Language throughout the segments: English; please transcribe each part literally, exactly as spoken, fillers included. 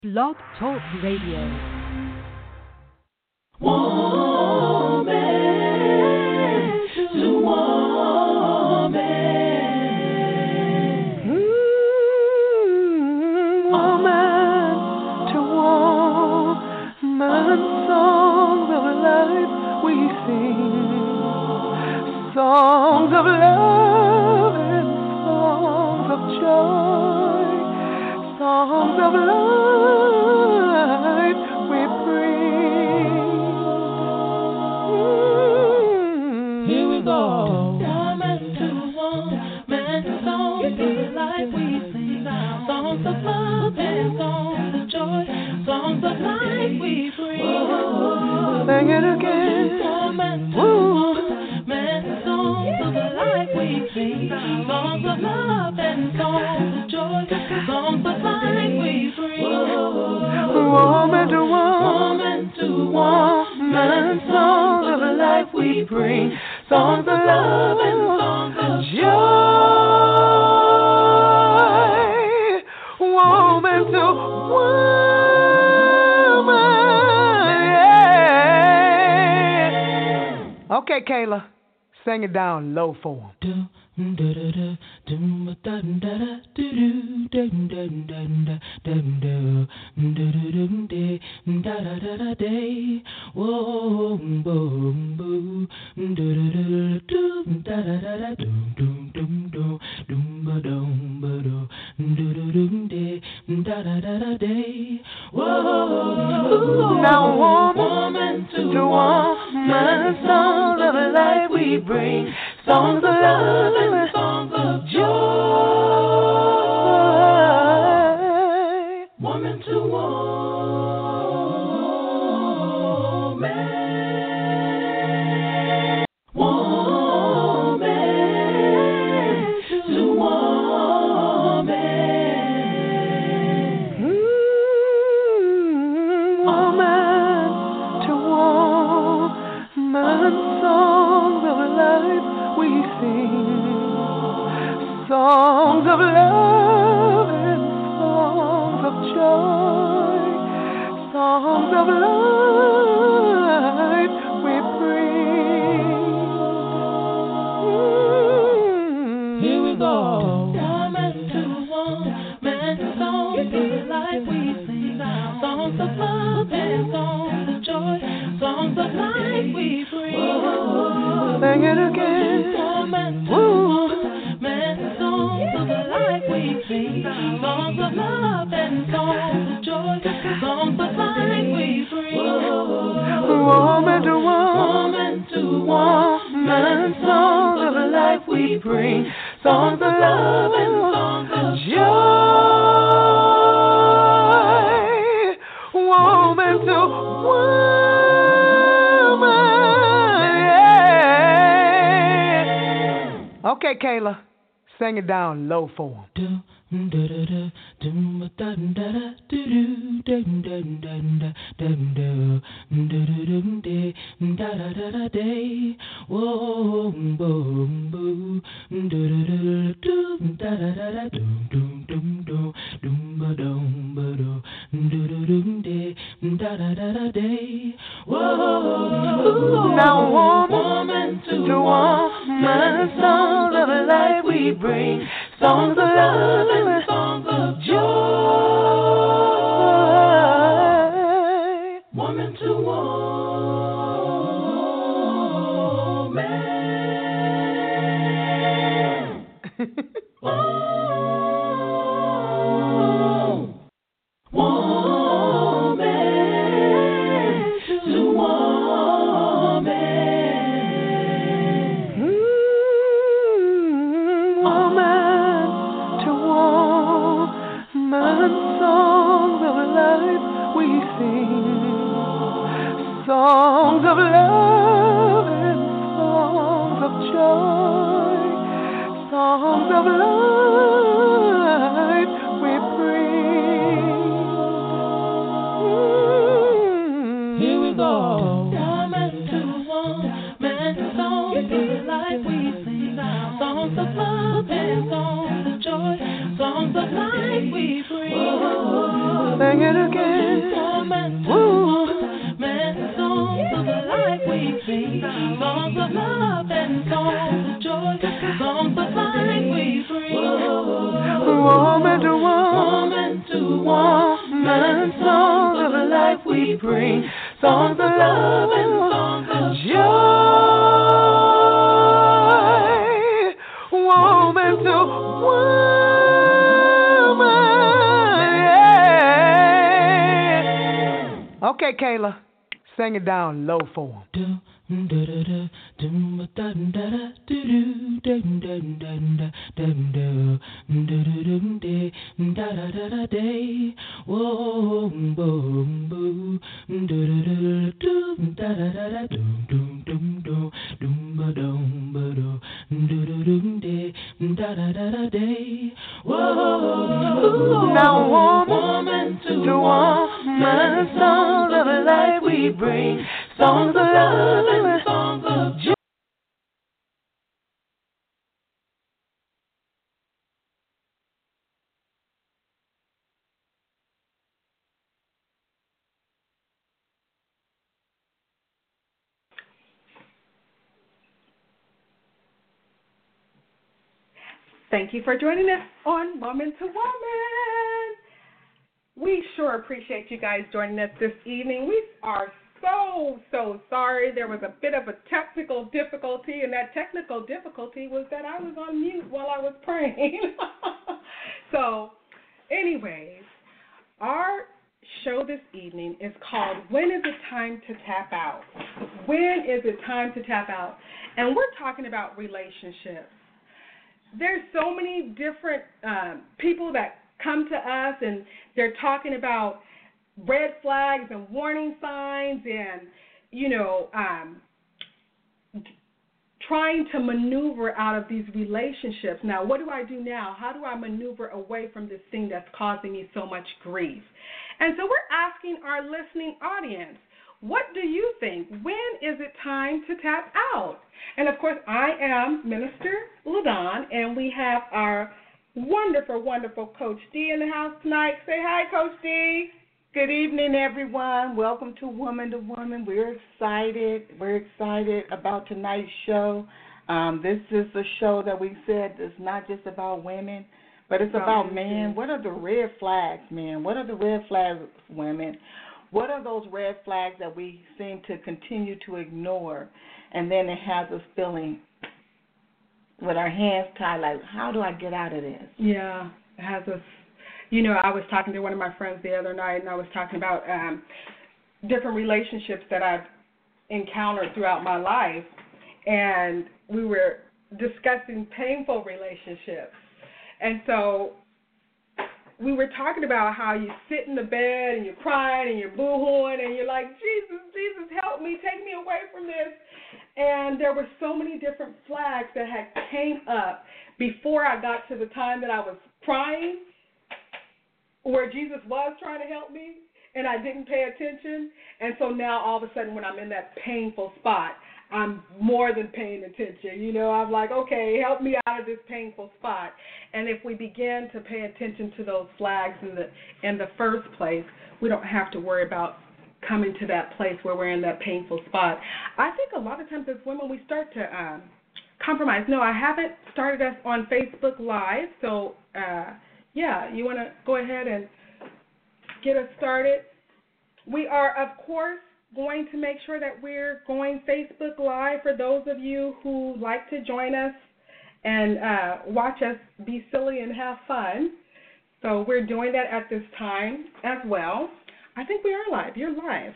Blog Talk Radio. Woman to woman. Mm, woman to woman. Songs of life we sing. Songs of love and songs of joy. Songs of life we bring. Mm. Here we go. Woman to woman, songs of life we sing. Songs of love and songs of joy. Songs of life we bring. Whoa. Sing it again. Woman to woman, songs of life we sing. Songs of love and songs of joy. Songs of life we bring. Woman to woman to woman, songs of life we bring. Songs of love and songs of joy. Woman to woman. Yeah. Okay, Kayla, sing it down low for him. Now woman to woman, songs of life we bring. Songs of love and songs of joy. Woman to woman. Woman to woman. Mm, woman to woman. Songs of life we sing. Songs of love and songs of joy. Songs of life we bring. Mm. Here we go. Woman to woman, songs of life we sing. Songs of love and songs of joy. Songs of life we bring. Sing it again. Woman to woman, songs of life we sing. Songs of love and songs of joy. Songs of life we bring. Woman to woman to woman, songs of life we bring. Songs of love and songs of joy. Woman to woman. Okay, Kayla, sing it down low for him. Now woman to woman, songs of life we bring. Songs of love and songs of joy. Woman to woman. Oh. Woman to woman. Mm, woman to woman, songs of life we sing. Songs of love and songs of joy. Songs of life we bring. Mm. Here we go. Woman to woman, songs of life we sing. Songs of love and songs of joy. Songs of life we bring. Sing it again. Woman to woman, songs of the life we sing, songs of love and songs of joy, songs of life we bring. Woman to woman, to woman, songs of the life we bring, songs of love and songs of joy. Woman to woman, yeah. Okay, Kayla, sing it down low for him. Now woman to woman, songs of life we bring, songs of love and songs of joy. Thank you for joining us on Woman to Woman. We sure appreciate you guys joining us this evening. We are so, so sorry. There was a bit of a technical difficulty, and that technical difficulty was that I was on mute while I was praying. So, anyways, our show this evening is called When Is It Time to Tap Out? When is it time to tap out? And we're talking about relationships. There's so many different um, people that come to us, and they're talking about red flags and warning signs and, you know, um, trying to maneuver out of these relationships. Now, what do I do now? How do I maneuver away from this thing that's causing me so much grief? And so we're asking our listening audience, what do you think? When is it time to tap out? And, of course, I am Minister LaDon, and we have our wonderful, wonderful Coach D in the house tonight. Say hi, Coach D. Good evening, everyone. Welcome to Woman to Woman. We're excited. We're excited about tonight's show. Um, this is a show that we said is not just about women, but it's about men. What are the red flags, men? What are the red flags, women? What are those red flags that we seem to continue to ignore? And then it has us feeling with our hands tied, like, how do I get out of this? Yeah, it has us. You know, I was talking to one of my friends the other night, and I was talking about um, different relationships that I've encountered throughout my life, and we were discussing painful relationships. And so we were talking about how you sit in the bed and you're crying and you're boo-hooing and you're like, Jesus, Jesus, help me, take me away from this. And there were so many different flags that had came up before I got to the time that I was crying, where Jesus was trying to help me, and I didn't pay attention. And so now all of a sudden when I'm in that painful spot, I'm more than paying attention. You know, I'm like, okay, help me out of this painful spot. And if we begin to pay attention to those flags in the in the first place, we don't have to worry about coming to that place where we're in that painful spot. I think a lot of times as women we start to um, compromise. No, I haven't started us on Facebook Live, so uh, yeah, you want to go ahead and get us started. We are, of course, going to make sure that we're going Facebook Live for those of you who like to join us and uh, watch us be silly and have fun. So we're doing that at this time as well. I think we are live. You're live.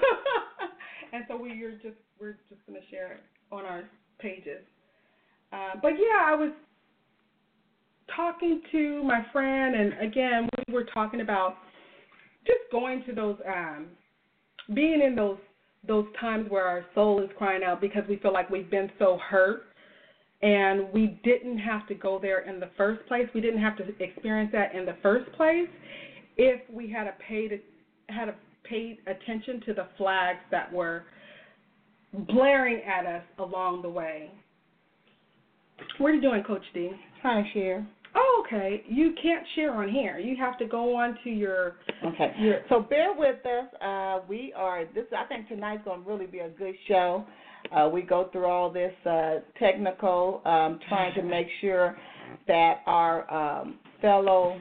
And so we, you're just, we're just going to share it on our pages. Uh, but, yeah, I was talking to my friend, and, again, we were talking about just going to those um, – being in those those times where our soul is crying out because we feel like we've been so hurt, and we didn't have to go there in the first place. We didn't have to experience that in the first place if we had a paid had a paid attention to the flags that were blaring at us along the way. What are you doing, Coach D? Hi, Cher. Oh, okay. You can't share on here. You have to go on to your. Okay. Your, so bear with us. Uh, we are. This. I think tonight's going to really be a good show. Uh, we go through all this uh, technical, um, trying to make sure that our um, fellow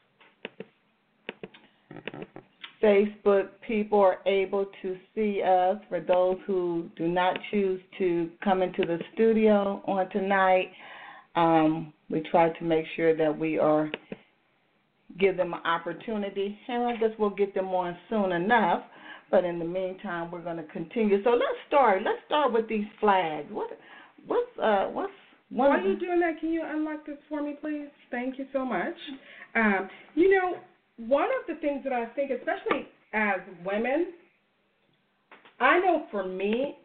Facebook people are able to see us. For those who do not choose to come into the studio on tonight, um, we try to make sure that we are give them an opportunity, and I guess we'll get them on soon enough. But in the meantime, we're going to continue. So let's start. Let's start with these flags. What, what's, uh, what's one? While you're doing that, can you unlock this for me, please? Thank you so much. Um, you know, one of the things that I think, especially as women, I know for me,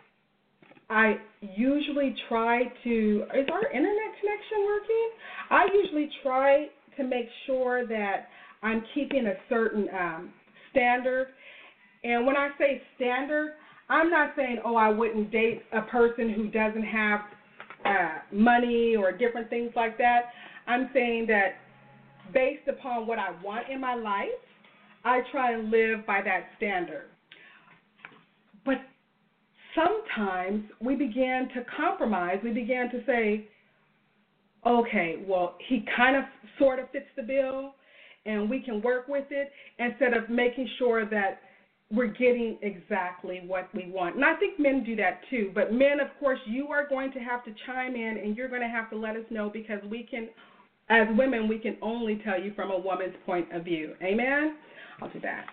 I usually try to. Is our internet connection working? I usually try to make sure that I'm keeping a certain um, standard. And when I say standard, I'm not saying, oh, I wouldn't date a person who doesn't have uh, money or different things like that. I'm saying that based upon what I want in my life, I try and live by that standard. But sometimes we begin to compromise. We begin to say, okay, well, he kind of sort of fits the bill, and we can work with it, instead of making sure that we're getting exactly what we want. And I think men do that too. But men, of course, you are going to have to chime in, and you're going to have to let us know, because we can, as women, we can only tell you from a woman's point of view. Amen? I'll do that.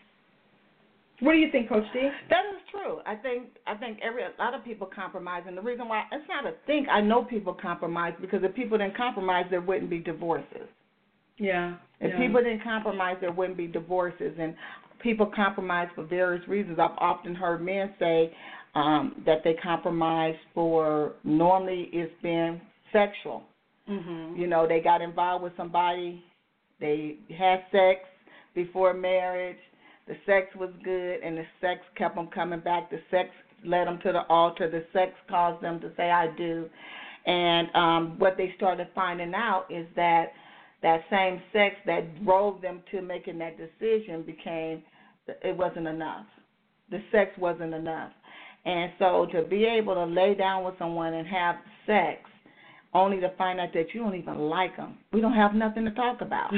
What do you think, Coach D? That is true. I think I think every a lot of people compromise, and the reason why, it's not a think. I know people compromise, because if people didn't compromise, there wouldn't be divorces. Yeah. If yeah. people didn't compromise, there wouldn't be divorces. And people compromise for various reasons. I've often heard men say um, that they compromise for, normally it's been sexual. Mm-hmm. You know, they got involved with somebody, they had sex before marriage, the sex was good, and the sex kept them coming back. The sex led them to the altar. The sex caused them to say, I do. And um, what they started finding out is that that same sex that drove them to making that decision became, it wasn't enough. The sex wasn't enough. And so to be able to lay down with someone and have sex, only to find out that you don't even like them, we don't have nothing to talk about,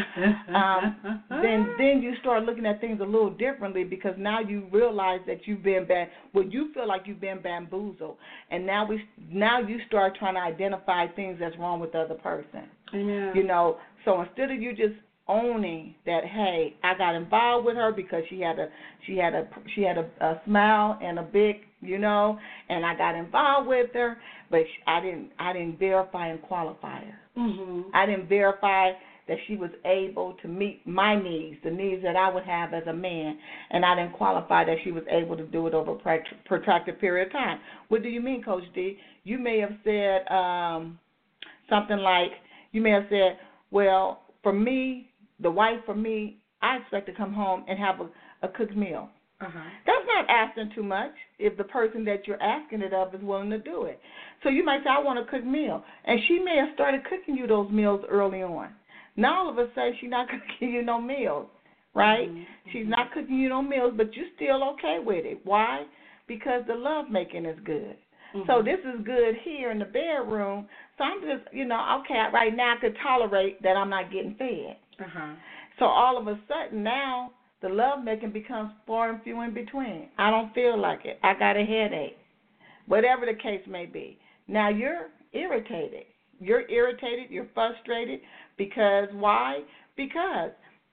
um, then then you start looking at things a little differently, because now you realize that you've been bad. Well, you feel like you've been bamboozled, and now we now you start trying to identify things that's wrong with the other person. Amen. You know, so instead of you just owning that, hey, I got involved with her because she had a she had a she had a, a smile and a big, you know, and I got involved with her, but I didn't I didn't verify and qualify her. Mm-hmm. I didn't verify that she was able to meet my needs, the needs that I would have as a man, and I didn't qualify that she was able to do it over a protracted period of time. What do you mean, Coach D? You may have said um, something like, you may have said, well, for me, the wife for me, I expect to come home and have a, a cooked meal. Uh-huh. That's not asking too much if the person that you're asking it of is willing to do it. So you might say, I want a cooked meal. And she may have started cooking you those meals early on. Now all of a sudden she's not cooking you no meals, right? Mm-hmm. She's not cooking you no meals, but you're still okay with it. Why? Because the love making is good. Mm-hmm. So this is good here in the bedroom. So I'm just, you know, okay, right now I could tolerate that I'm not getting fed. Uh-huh. So all of a sudden now the love making becomes far and few in between. I don't feel like it. I got a headache. Whatever the case may be. Now you're irritated. You're irritated. You're frustrated. Because why? Because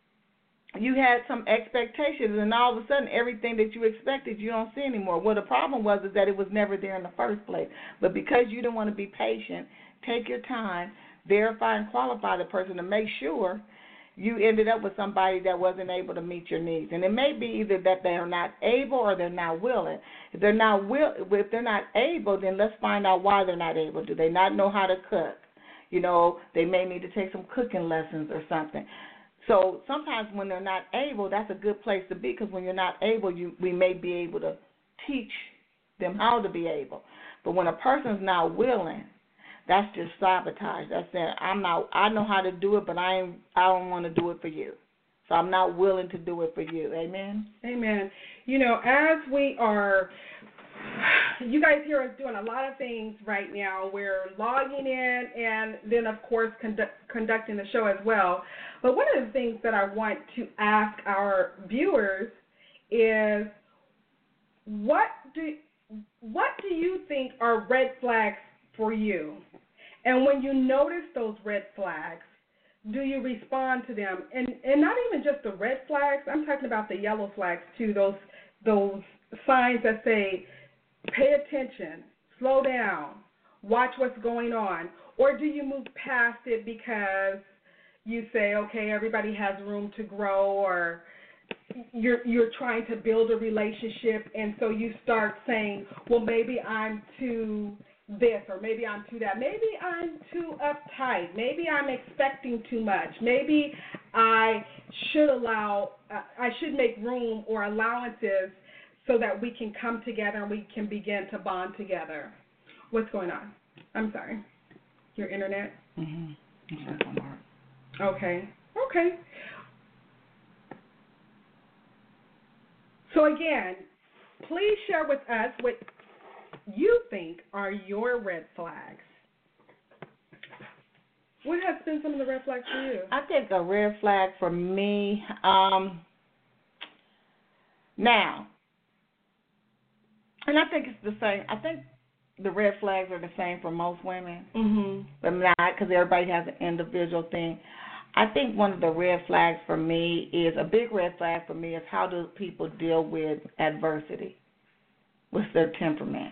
you had some expectations, and all of a sudden everything that you expected you don't see anymore. Well, the problem was is that it was never there in the first place. But because you didn't want to be patient, take your time, verify and qualify the person to make sure you ended up with somebody that wasn't able to meet your needs. And it may be either that they are not able or they're not willing. If they're not will, if they're not able, then let's find out why they're not able. Do they not know how to cook? You know, they may need to take some cooking lessons or something. So sometimes when they're not able, that's a good place to be, because when you're not able, you we may be able to teach them how to be able. But when a person's not willing, that's just sabotage. That's saying I'm not. I know how to do it, but I ain't. I don't want to do it for you. So I'm not willing to do it for you. Amen. Amen. You know, as we are, you guys hear us doing a lot of things right now. We're logging in and then, of course, conduct, conducting the show as well. But one of the things that I want to ask our viewers is, what do what do you think are red flags for you? And when you notice those red flags, do you respond to them? And and not even just the red flags. I'm talking about the yellow flags too. Those those signs that say, pay attention, slow down, watch what's going on. Or do you move past it because you say, okay, everybody has room to grow, or you're you're trying to build a relationship, and so you start saying, well, maybe I'm too this, or maybe I'm too that. Maybe I'm too uptight. Maybe I'm expecting too much. Maybe I should allow, uh, I should make room or allowances so that we can come together and we can begin to bond together. What's going on? I'm sorry. Your internet? Mm-hmm. Okay. Okay. So again, please share with us what you think are your red flags. What has been some of the red flags for you? I think a red flag for me, um, now, and I think it's the same. I think the red flags are the same for most women, Mm-hmm. but not because everybody has an individual thing. I think one of the red flags for me is, a big red flag for me is, how do people deal with adversity? What's their temperament?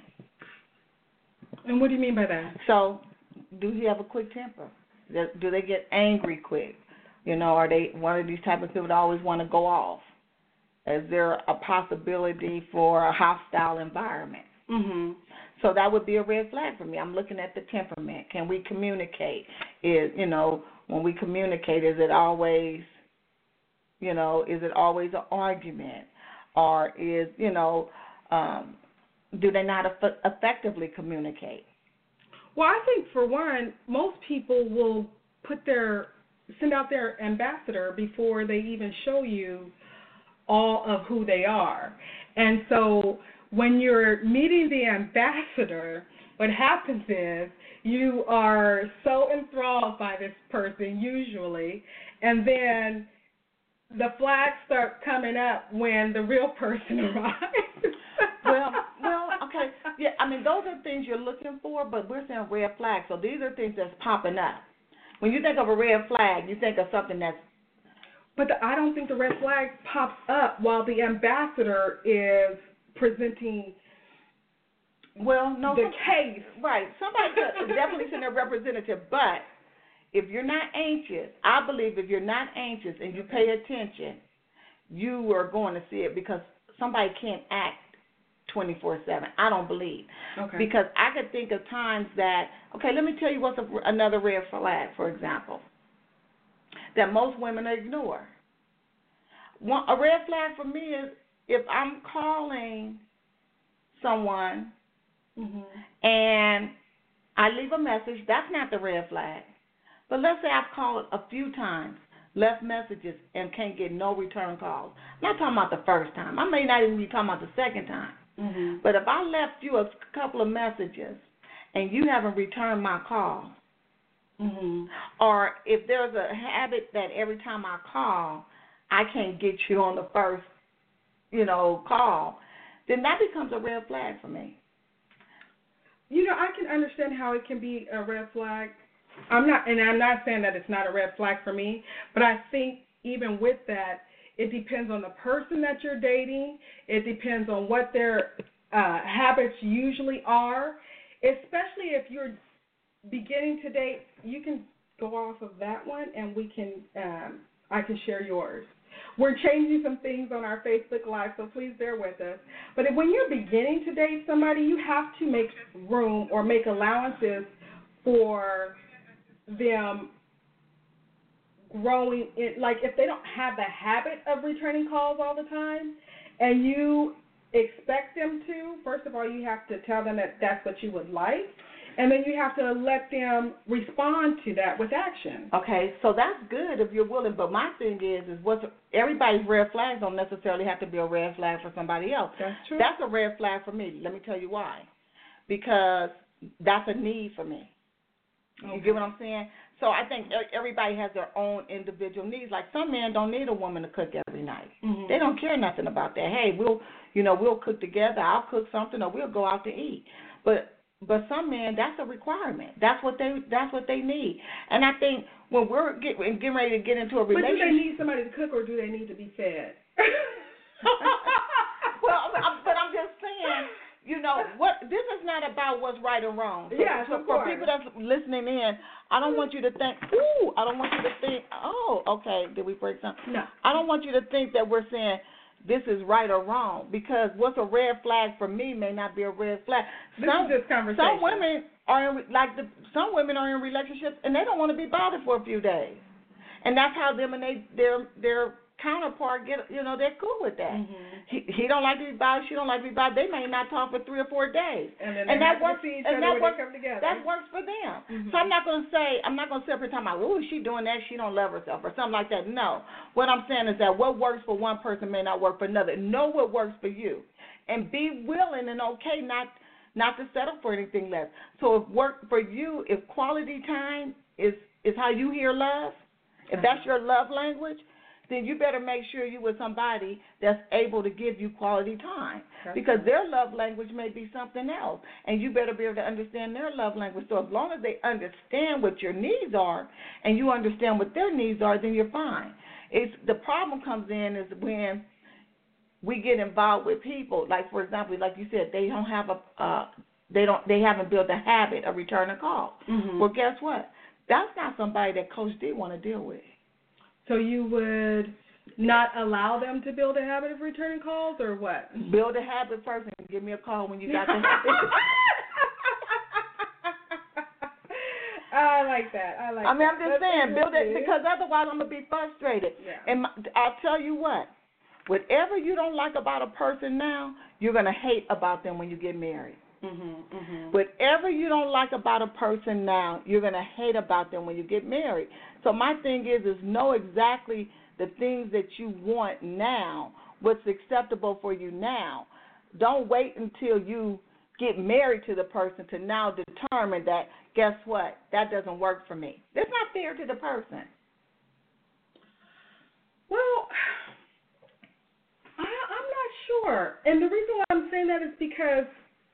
And what do you mean by that? So, do you have a quick temper? Do they get angry quick? You know, are they one of these type of people that always want to go off? Is there a possibility for a hostile environment? Mm-hmm. So that would be a red flag for me. I'm looking at the temperament. Can we communicate? Is, you know, when we communicate, is it always, you know, is it always an argument? Or is, you know, um, do they not eff- effectively communicate? Well, I think for one, most people will put their, send out their ambassador before they even show you all of who they are. And so when you're meeting the ambassador, what happens is you are so enthralled by this person usually, and then the flags start coming up when the real person arrives. well, well, okay. Yeah, I mean, those are things you're looking for, but we're saying red flags. So these are things that's popping up. When you think of a red flag, you think of something that's... But the, I don't think the red flag pops up while the ambassador is presenting well, no, the some, case. Right. Somebody could definitely send a representative, but if you're not anxious, I believe if you're not anxious and you pay attention, you are going to see it, because somebody can't act twenty-four seven. I don't believe. Okay. Because I could think of times that, okay, let me tell you what's a, another red flag, for example, that most women ignore. One, a red flag for me is if I'm calling someone mm-hmm. and I leave a message, that's not the red flag. But let's say I've called a few times, left messages, and can't get no return calls. I'm not talking about the first time. I may not even be talking about the second time. Mm-hmm. But if I left you a couple of messages and you haven't returned my call, mm-hmm. or if there's a habit that every time I call, I can't get you on the first, you know, call, then that becomes a red flag for me. You know, I can understand how it can be a red flag. I'm not, and I'm not saying that it's not a red flag for me, but I think even with that, it depends on the person that you're dating. It depends on what their uh, habits usually are, especially if you're beginning to date. You can go off of that one, and we can, um, I can share yours. We're changing some things on our Facebook Live, so please bear with us. But if, when you're beginning to date somebody, you have to make room or make allowances for them growing. In, like if they don't have the habit of returning calls all the time, and you expect them to, first of all, you have to tell them that that's what you would like. And then you have to let them respond to that with action. Okay, so that's good if you're willing. But my thing is, is what's everybody's red flags don't necessarily have to be a red flag for somebody else. That's true. That's a red flag for me. Let me tell you why. Because that's a need for me. You Okay. get what I'm saying? So I think everybody has their own individual needs. Like some men don't need a woman to cook every night. Mm-hmm. They don't care nothing about that. Hey, we'll, you know, we'll cook together. I'll cook something, or we'll go out to eat. But but some men, that's a requirement. That's what they that's what they need. And I think when we're get, getting ready to get into a relationship, but do they need somebody to cook, or do they need to be fed? Well, I'm, but I'm just saying. You know what? This is not about what's right or wrong. So, yes, so of for course. people that's listening in, I don't want you to think, ooh, I don't want you to think, oh, okay, did we break something? No. I don't want you to think that we're saying this is right or wrong, because what's a red flag for me may not be a red flag. This some, is just conversation. Some women are in, like the, some women are in relationships and they don't want to be bothered for a few days, and that's how them and they their their counterpart get, you know, they're cool with that. Mm-hmm. He he don't like to be bothered, she don't like to be bothered. They may not talk for three or four days, And, then and they that have to works. see each And other that when works. they come together. That works for them. Mm-hmm. So I'm not gonna say I'm not gonna sit up here talking about, oh, she doing that, she don't love herself or something like that. No, what I'm saying is that what works for one person may not work for another. Know what works for you, and be willing and okay not not to settle for anything less. So if work for you, if quality time is is how you hear love, if that's your love language, then you better make sure you with somebody that's able to give you quality time. That's because right. their love language may be something else, and you better be able to understand their love language. So as long as they understand what your needs are and you understand what their needs are, then you're fine. It's the problem comes in is when we get involved with people, like for example, like you said, they don't have a uh, they don't they haven't built a habit of returning calls. Mm-hmm. Well, guess what? That's not somebody that Coach D want to deal with. So you would not allow them to build a habit of returning calls, or what? Build a habit first and give me a call when you got the habit. I like that. I like I mean, that. I'm just That's saying, build it, interesting. because otherwise I'm going to be frustrated. Yeah. And my, I'll tell you what, whatever you don't like about a person now, you're going to hate about them when you get married. Mm-hmm, mm-hmm. Whatever you don't like about a person now, you're going to hate about them when you get married. So my thing is, is know exactly the things that you want now, what's acceptable for you now. Don't wait until you get married to the person to now determine that, guess what, that doesn't work for me. That's not fair to the person. Well, I, I'm not sure. And the reason why I'm saying that is because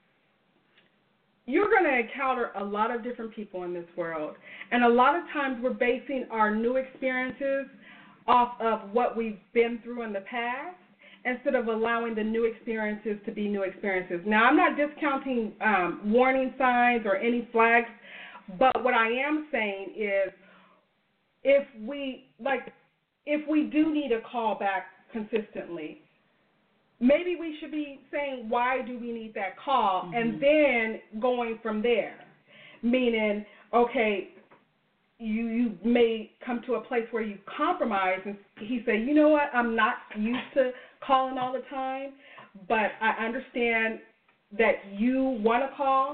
you're going to encounter a lot of different people in this world. And a lot of times we're basing our new experiences off of what we've been through in the past instead of allowing the new experiences to be new experiences. Now, I'm not discounting um, warning signs or any flags, but what I am saying is if we, like, if we do need a call back consistently, maybe we should be saying, why do we need that call? Mm-hmm. And then going from there, meaning, okay, you you may come to a place where you compromise and he say, you know what, I'm not used to calling all the time, but I understand that you want to call,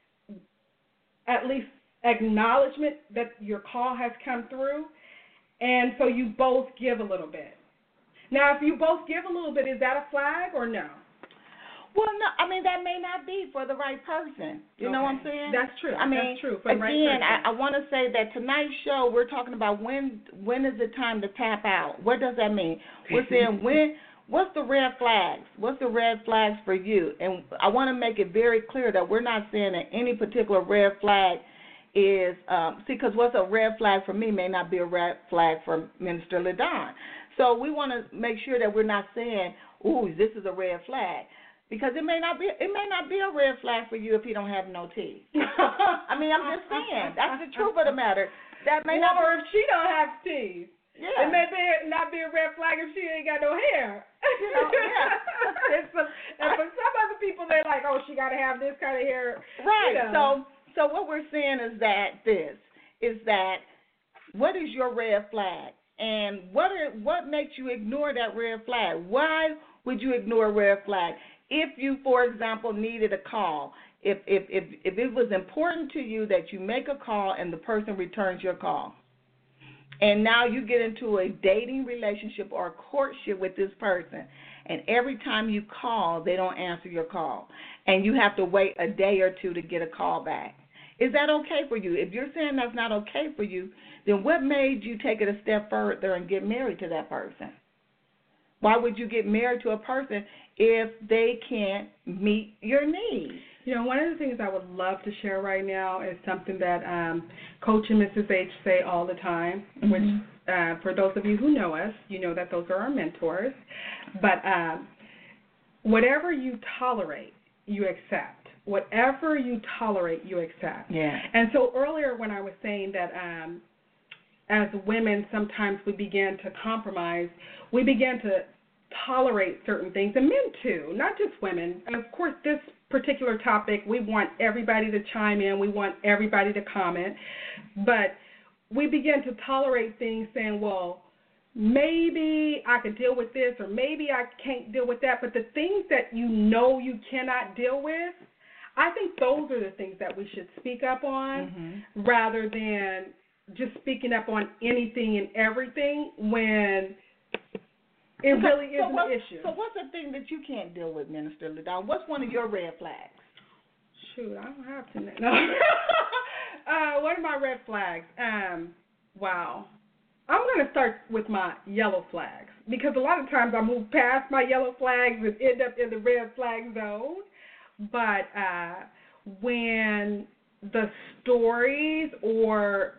at least acknowledgement that your call has come through, and so you both give a little bit. Now, if you both give a little bit, is that a flag or no? Well, no, I mean, that may not be for the right person. You okay. know what I'm saying? That's true. I mean, That's true. For the right again, person. I, I want to say that tonight's show, we're talking about when when is it time to tap out. What does that mean? We're saying when. What's the red flags? What's the red flags for you? And I want to make it very clear that we're not saying that any particular red flag is, um, see, because what's a red flag for me may not be a red flag for Minister LaDon. So we want to make sure that we're not saying, ooh, this is a red flag. Because it may not be it may not be a red flag for you if you don't have no teeth. I mean, I'm just saying. That's the truth of the matter. That may not or be, if she don't have teeth. Yeah. It may be, not be a red flag if she ain't got no hair. You know, yeah. and, for, and for some other people, they're like, oh, she got to have this kind of hair. Right. You know. So so what we're saying is that this is that what is your red flag? And what are, what makes you ignore that red flag? Why would you ignore a red flag? If you, for example, needed a call, if if if if it was important to you that you make a call and the person returns your call, and now you get into a dating relationship or a courtship with this person, and every time you call, they don't answer your call, and you have to wait a day or two to get a call back. Is that okay for you? If you're saying that's not okay for you, then what made you take it a step further and get married to that person? Why would you get married to a person if they can't meet your needs? You know, one of the things I would love to share right now is something that um, Coach and Missus H say all the time, mm-hmm. which uh, for those of you who know us, you know that those are our mentors. But um, whatever you tolerate, you accept. Whatever you tolerate, you accept. Yeah. And so earlier when I was saying that um, as women sometimes we begin to compromise, we begin to tolerate certain things, and men too, not just women. And of course, this particular topic, we want everybody to chime in, we want everybody to comment, but we begin to tolerate things saying, well, maybe I can deal with this or maybe I can't deal with that, but the things that you know you cannot deal with, I think those are the things that we should speak up on mm-hmm. rather than just speaking up on anything and everything when it so, really is so an what, issue. So what's the thing that you can't deal with, Minister LaDawn? What's one of your red flags? Shoot, I don't have to. No. uh, what are my red flags? Um, wow. I'm going to start with my yellow flags because a lot of times I move past my yellow flags and end up in the red flag zone. But uh, when the stories or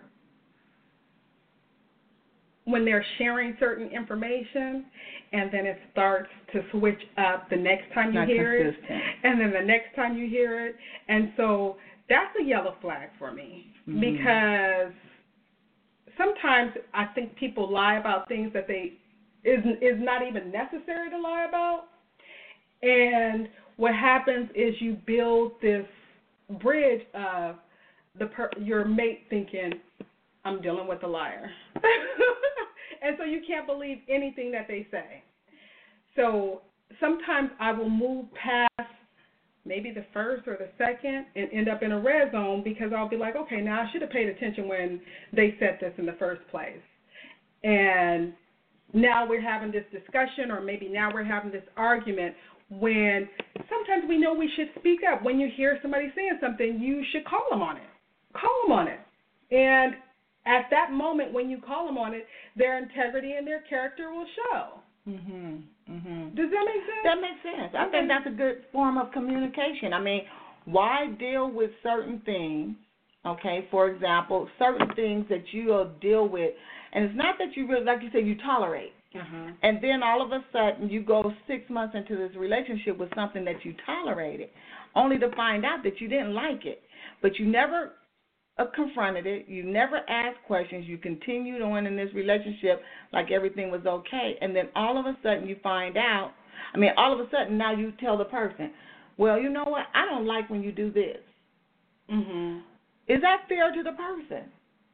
when they're sharing certain information and then it starts to switch up the next time you Not hear consistent. it and then the next time you hear it. And so that's a yellow flag for me mm-hmm. because sometimes I think people lie about things that they is is not even necessary to lie about. And what happens is you build this bridge of the per, your mate thinking, I'm dealing with a liar. And so you can't believe anything that they say. So sometimes I will move past maybe the first or the second and end up in a red zone because I'll be like, okay, now I should have paid attention when they said this in the first place. And now we're having this discussion or maybe now we're having this argument when sometimes we know we should speak up. When you hear somebody saying something, you should call them on it. Call them on it. And at that moment when you call them on it, their integrity and their character will show. Mhm. Mhm. Does that make sense? That makes sense. I think that's a good form of communication. I mean, why deal with certain things, okay? For example, certain things that you'll deal with, and it's not that you really, like you said, you tolerate. Uh-huh. And then all of a sudden you go six months into this relationship with something that you tolerated, only to find out that you didn't like it. But you never uh, confronted it. You never asked questions. You continued on in this relationship like everything was okay. And then all of a sudden you find out, I mean, all of a sudden now you tell the person, well, you know what, I don't like when you do this. Mm-hmm. Is that fair to the person?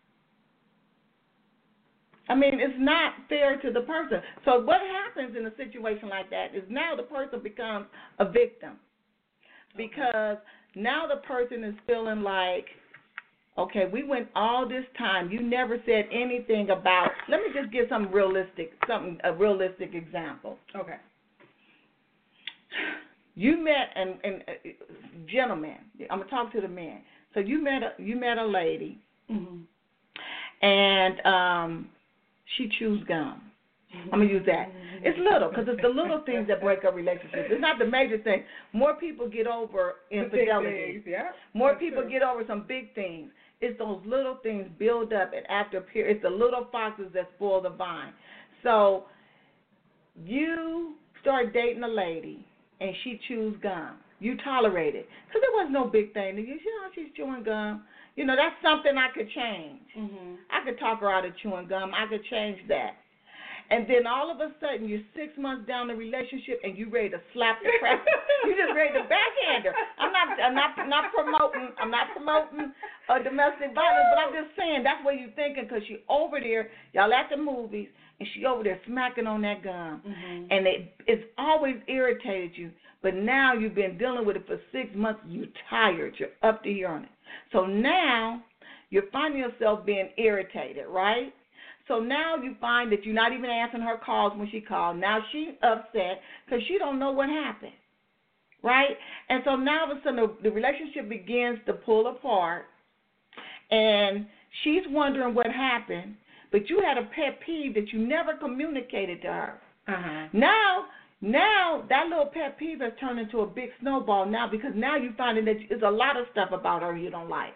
I mean, it's not fair to the person. So what happens in a situation like that is now the person becomes a victim because now the person is feeling like, okay, we went all this time. You never said anything about, let me just give some realistic, something, a realistic example. Okay. You met, and, and uh, gentlemen, I'm going to talk to the men. So you met a, you met a lady, mm-hmm. and um, she chews gum. I'm going to use that. It's little because it's the little things that break up relationships. It's not the major thing. More people get over infidelity. Yeah. More That's people true. get over some big things. It's those little things build up, and after a period, it's the little foxes that spoil the vine. So you start dating a lady, and she chews gum. You tolerate it because there was no big thing to you. You know, she's chewing gum. You know, that's something I could change. Mm-hmm. I could talk her out of chewing gum. I could change that. And then all of a sudden, you're six months down the relationship, and you're ready to slap the crap. You're just ready to backhand her. I'm not, I'm not, not promoting, I'm not promoting uh, domestic violence, but I'm just saying that's what you're thinking because you're over there, y'all at the movies, and she over there smacking on that gum, mm-hmm. and it it's always irritated you. But now you've been dealing with it for six months. You're tired. You're up to here on it. So now you're finding yourself being irritated, right? So now you find that you're not even answering her calls when she calls. Now she's upset because she don't know what happened, right? And so now all of a sudden the, the relationship begins to pull apart, and she's wondering what happened. But you had a pet peeve that you never communicated to her. Uh-huh. Now, now that little pet peeve has turned into a big snowball now, because now you're finding that there's a lot of stuff about her you don't like.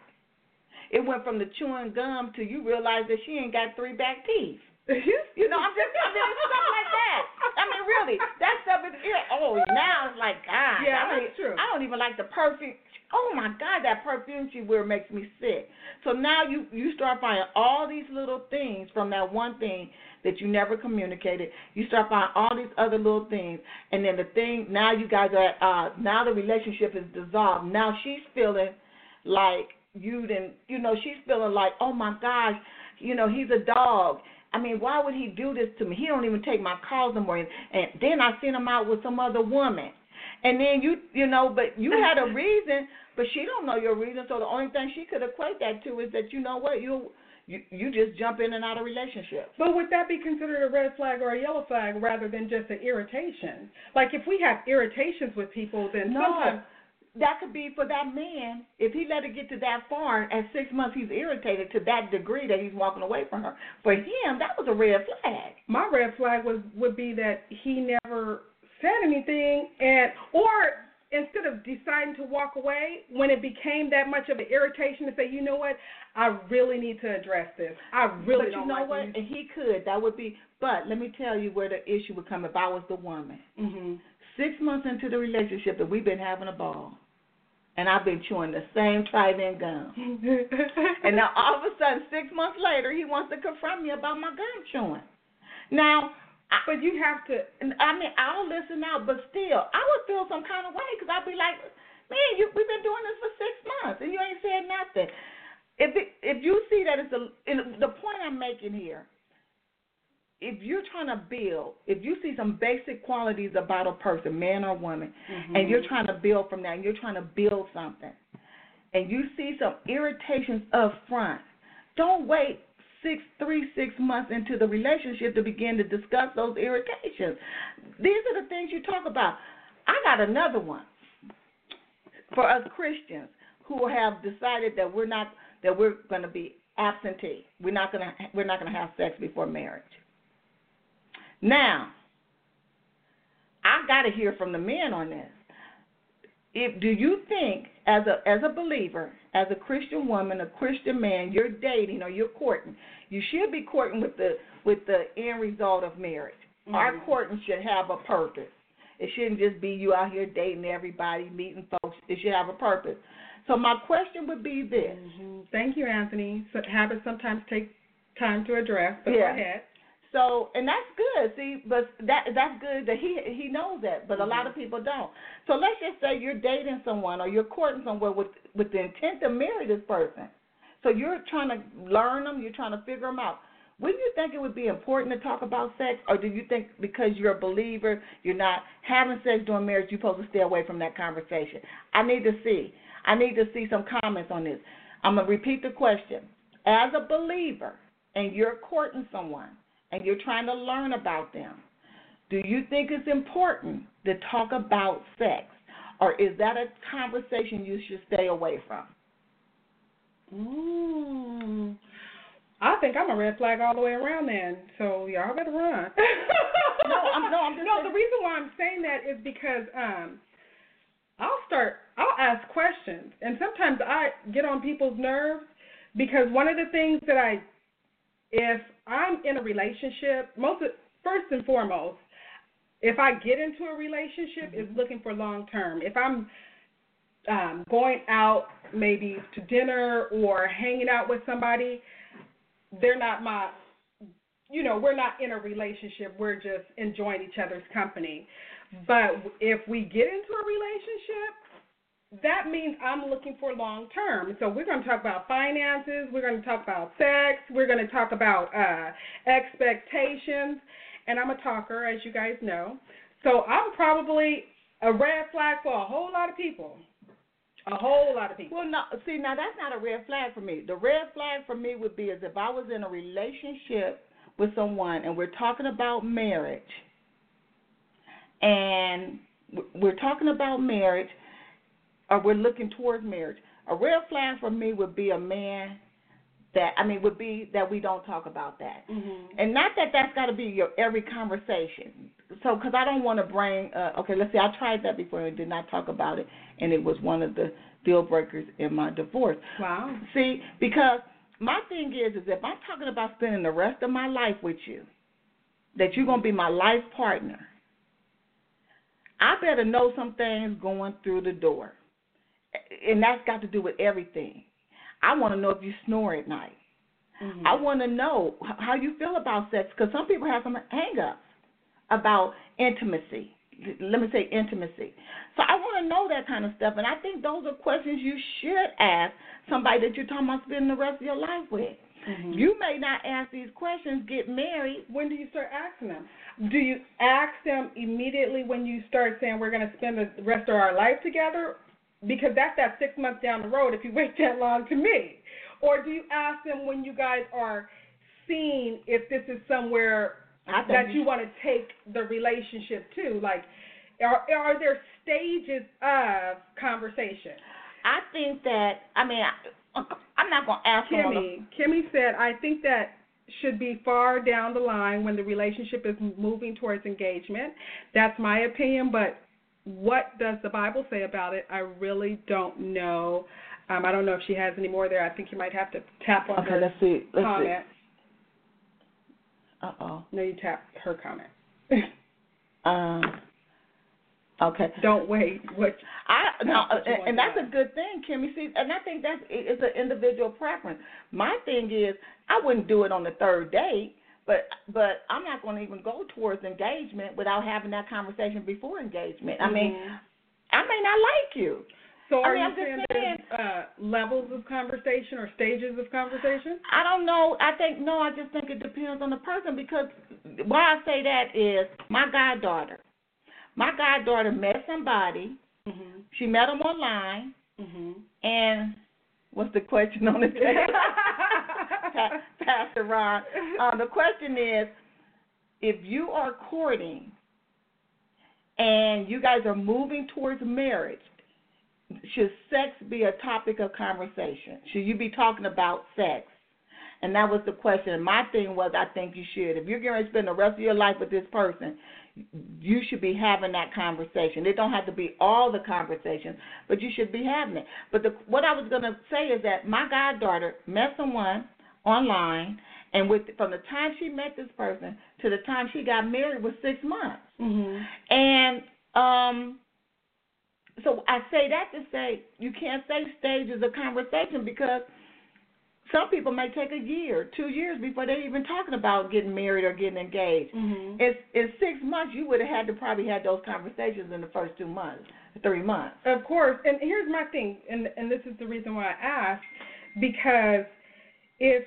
It went from the chewing gum to you realize that she ain't got three back teeth. You know, I'm just, I mean, it's stuff like that. I mean, really, that stuff is, oh, now it's like, God. Yeah, I mean, that's true. I don't even like the perfume. Oh, my God, that perfume she wears makes me sick. So now you, you start finding all these little things from that one thing that you never communicated. You start finding all these other little things. And then the thing, now you guys are, uh, now the relationship is dissolved. Now she's feeling like you didn't, you know, she's feeling like, oh, my gosh, you know, he's a dog. I mean, why would he do this to me? He don't even take my calls no more. And then I sent him out with some other woman. And then you, you know, but you had a reason, but she don't know your reason. So the only thing she could equate that to is that, you know what, you you you just jump in and out of relationships. But would that be considered a red flag or a yellow flag rather than just an irritation? Like if we have irritations with people, then no. sometimes That could be for that man. If he let it get to that far, at six months he's irritated to that degree that he's walking away from her. For him, that was a red flag. My red flag was would be that he never said anything, and or instead of deciding to walk away, when it became that much of an irritation, to say, you know what, I really need to address this. I really but don't you know like what? these. And he could. That would be. But let me tell you where the issue would come if I was the woman. Mm-hmm. Six months into the relationship, that we've been having a ball. And I've been chewing the same Trident gum. And now all of a sudden, six months later, he wants to confront me about my gum chewing. Now, I, but you have to. I mean, I'll listen out, but still, I would feel some kind of way because I'd be like, man, you, we've been doing this for six months and you ain't said nothing. If it, if you see that it's a, and the point I'm making here, if you're trying to build, if you see some basic qualities about a person, man or woman, mm-hmm. and you're trying to build from that, and you're trying to build something, and you see some irritations up front, don't wait six, three, six months into the relationship to begin to discuss those irritations. These are the things you talk about. I got another one for us Christians who have decided that we're not that we're going to be absentee. We're not going to we're not going to have sex before marriage. Now, I got to hear from the men on this. If do you think, as a as a believer, as a Christian woman, a Christian man, you're dating or you're courting, you should be courting with the with the end result of marriage. Mm-hmm. Our courting should have a purpose. It shouldn't just be you out here dating everybody, meeting folks. It should have a purpose. So my question would be this. Mm-hmm. Thank you, Anthony. So habits sometimes take time to address, but yeah. go ahead. So, and that's good, see, but that that's good that he he knows that, but mm-hmm. a lot of people don't. So let's just say you're dating someone or you're courting someone with, with the intent to marry this person. So you're trying to learn them, you're trying to figure them out. Wouldn't you think it would be important to talk about sex, or do you think because you're a believer, you're not having sex during marriage, you're supposed to stay away from that conversation? I need to see. I need to see some comments on this. I'm going to repeat the question. As a believer and you're courting someone, and you're trying to learn about them, do you think it's important to talk about sex, or is that a conversation you should stay away from? Mm, I think I'm a red flag all the way around then, so y'all better run. no, I'm, no, I'm just no, the reason why I'm saying that is because um, I'll start, I'll ask questions, and sometimes I get on people's nerves because one of the things that I If I'm in a relationship, most of, first and foremost, if I get into a relationship, mm-hmm. it's looking for long term. If I'm um, going out maybe to dinner or hanging out with somebody, they're not my, you know, we're not in a relationship. We're just enjoying each other's company. But if we get into a relationship, that means I'm looking for long term. So we're going to talk about finances. We're going to talk about sex. We're going to talk about uh, expectations. And I'm a talker, as you guys know. So I'm probably a red flag for a whole lot of people. A whole lot of people. Well, no, see, now that's not a red flag for me. The red flag for me would be is if I was in a relationship with someone and we're talking about marriage, and we're talking about marriage, or we're looking towards marriage. A red flag for me would be a man that, I mean, would be that we don't talk about that. Mm-hmm. And not that that's got to be your every conversation. So, because I don't want to bring, uh, okay, let's see, I tried that before and did not talk about it, and it was one of the deal breakers in my divorce. Wow. See, because my thing is, is if I'm talking about spending the rest of my life with you, that you're going to be my life partner, I better know some things going through the door. And that's got to do with everything. I want to know if you snore at night. Mm-hmm. I want to know how you feel about sex, because some people have some hang-ups about intimacy. Let me say intimacy. So I want to know that kind of stuff, and I think those are questions you should ask somebody that you're talking about spending the rest of your life with. Mm-hmm. You may not ask these questions, get married. When do you start asking them? Do you ask them immediately when you start saying we're going to spend the rest of our life together? Because that's that six months down the road if you wait that long to me. Or do you ask them when you guys are seeing if this is somewhere that you, you want to take the relationship to? Like, are, are there stages of conversation? I think that, I mean, I, I'm not going to ask them. Kimmy, Kimmy said, I think that should be far down the line when the relationship is moving towards engagement. That's my opinion, but what does the Bible say about it? I really don't know. Um, I don't know if she has any more there. I think you might have to tap on okay, her let's see. Let's comment. See. Uh-oh. No, you tap her comment. um. Okay. Don't wait. What? I no, and, and that's a good thing, Kimmy. See, and I think that's it's an individual preference. My thing is, I wouldn't do it on the third date. But but I'm not going to even go towards engagement without having that conversation before engagement. I mean, mm-hmm. I may not like you. So are I mean, you I'm saying, saying there's uh, levels of conversation or stages of conversation? I don't know. I think, no, I just think it depends on the person, because why I say that is my goddaughter. My goddaughter met somebody. Mm-hmm. She met him online. Mm-hmm. And what's the question on the table? Pastor Ron, uh, the question is, if you are courting and you guys are moving towards marriage, should sex be a topic of conversation? Should you be talking about sex? And that was the question. And my thing was, I think you should. If you're going to spend the rest of your life with this person, you should be having that conversation. It don't have to be all the conversations, but you should be having it. But the, what I was going to say is that my goddaughter met someone online, and with from the time she met this person to the time she got married was six months. Mm-hmm. And um, so I say that to say you can't say stages of conversation, because some people may take a year, two years before they're even talking about getting married or getting engaged. Mm-hmm. It's, in six months, you would have had to probably had those conversations in the first two months, three months. Of course. And here's my thing, and, and this is the reason why I asked, because if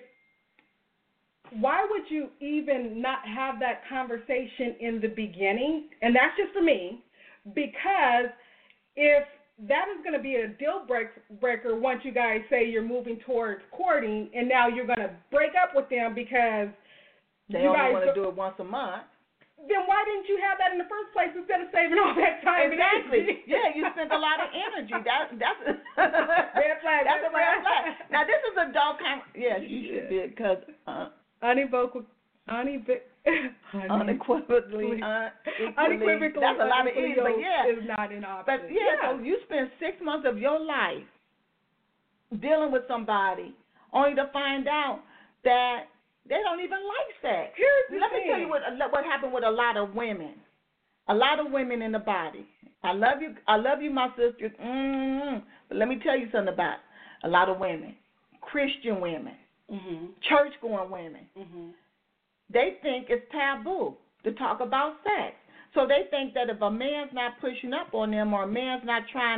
why would you even not have that conversation in the beginning? And that's just for me, because if that is going to be a deal break, breaker once you guys say you're moving towards courting, and now you're going to break up with them because they you only guys want to do it once a month. Then why didn't you have that in the first place instead of saving all that time? Exactly. Yeah, you spent a lot of energy. That that's a red flag. That's red a red flag. Now this is adult con. Yes, you yeah. should be, because uh, unequivocal, unequivocal, unequivocally, unequivocally. That's a lot of E's, but yeah, is not an option. But yeah, yeah, so you spend six months of your life dealing with somebody, only to find out that they don't even like sex. Here's the Let thing. me tell you what what happened with a lot of women. A lot of women in the body. I love you. I love you, my sister. Mm-hmm. But let me tell you something about a lot of women, Christian women, mm-hmm. church-going women. Mm-hmm. They think it's taboo to talk about sex. So they think that if a man's not pushing up on them, or a man's not trying to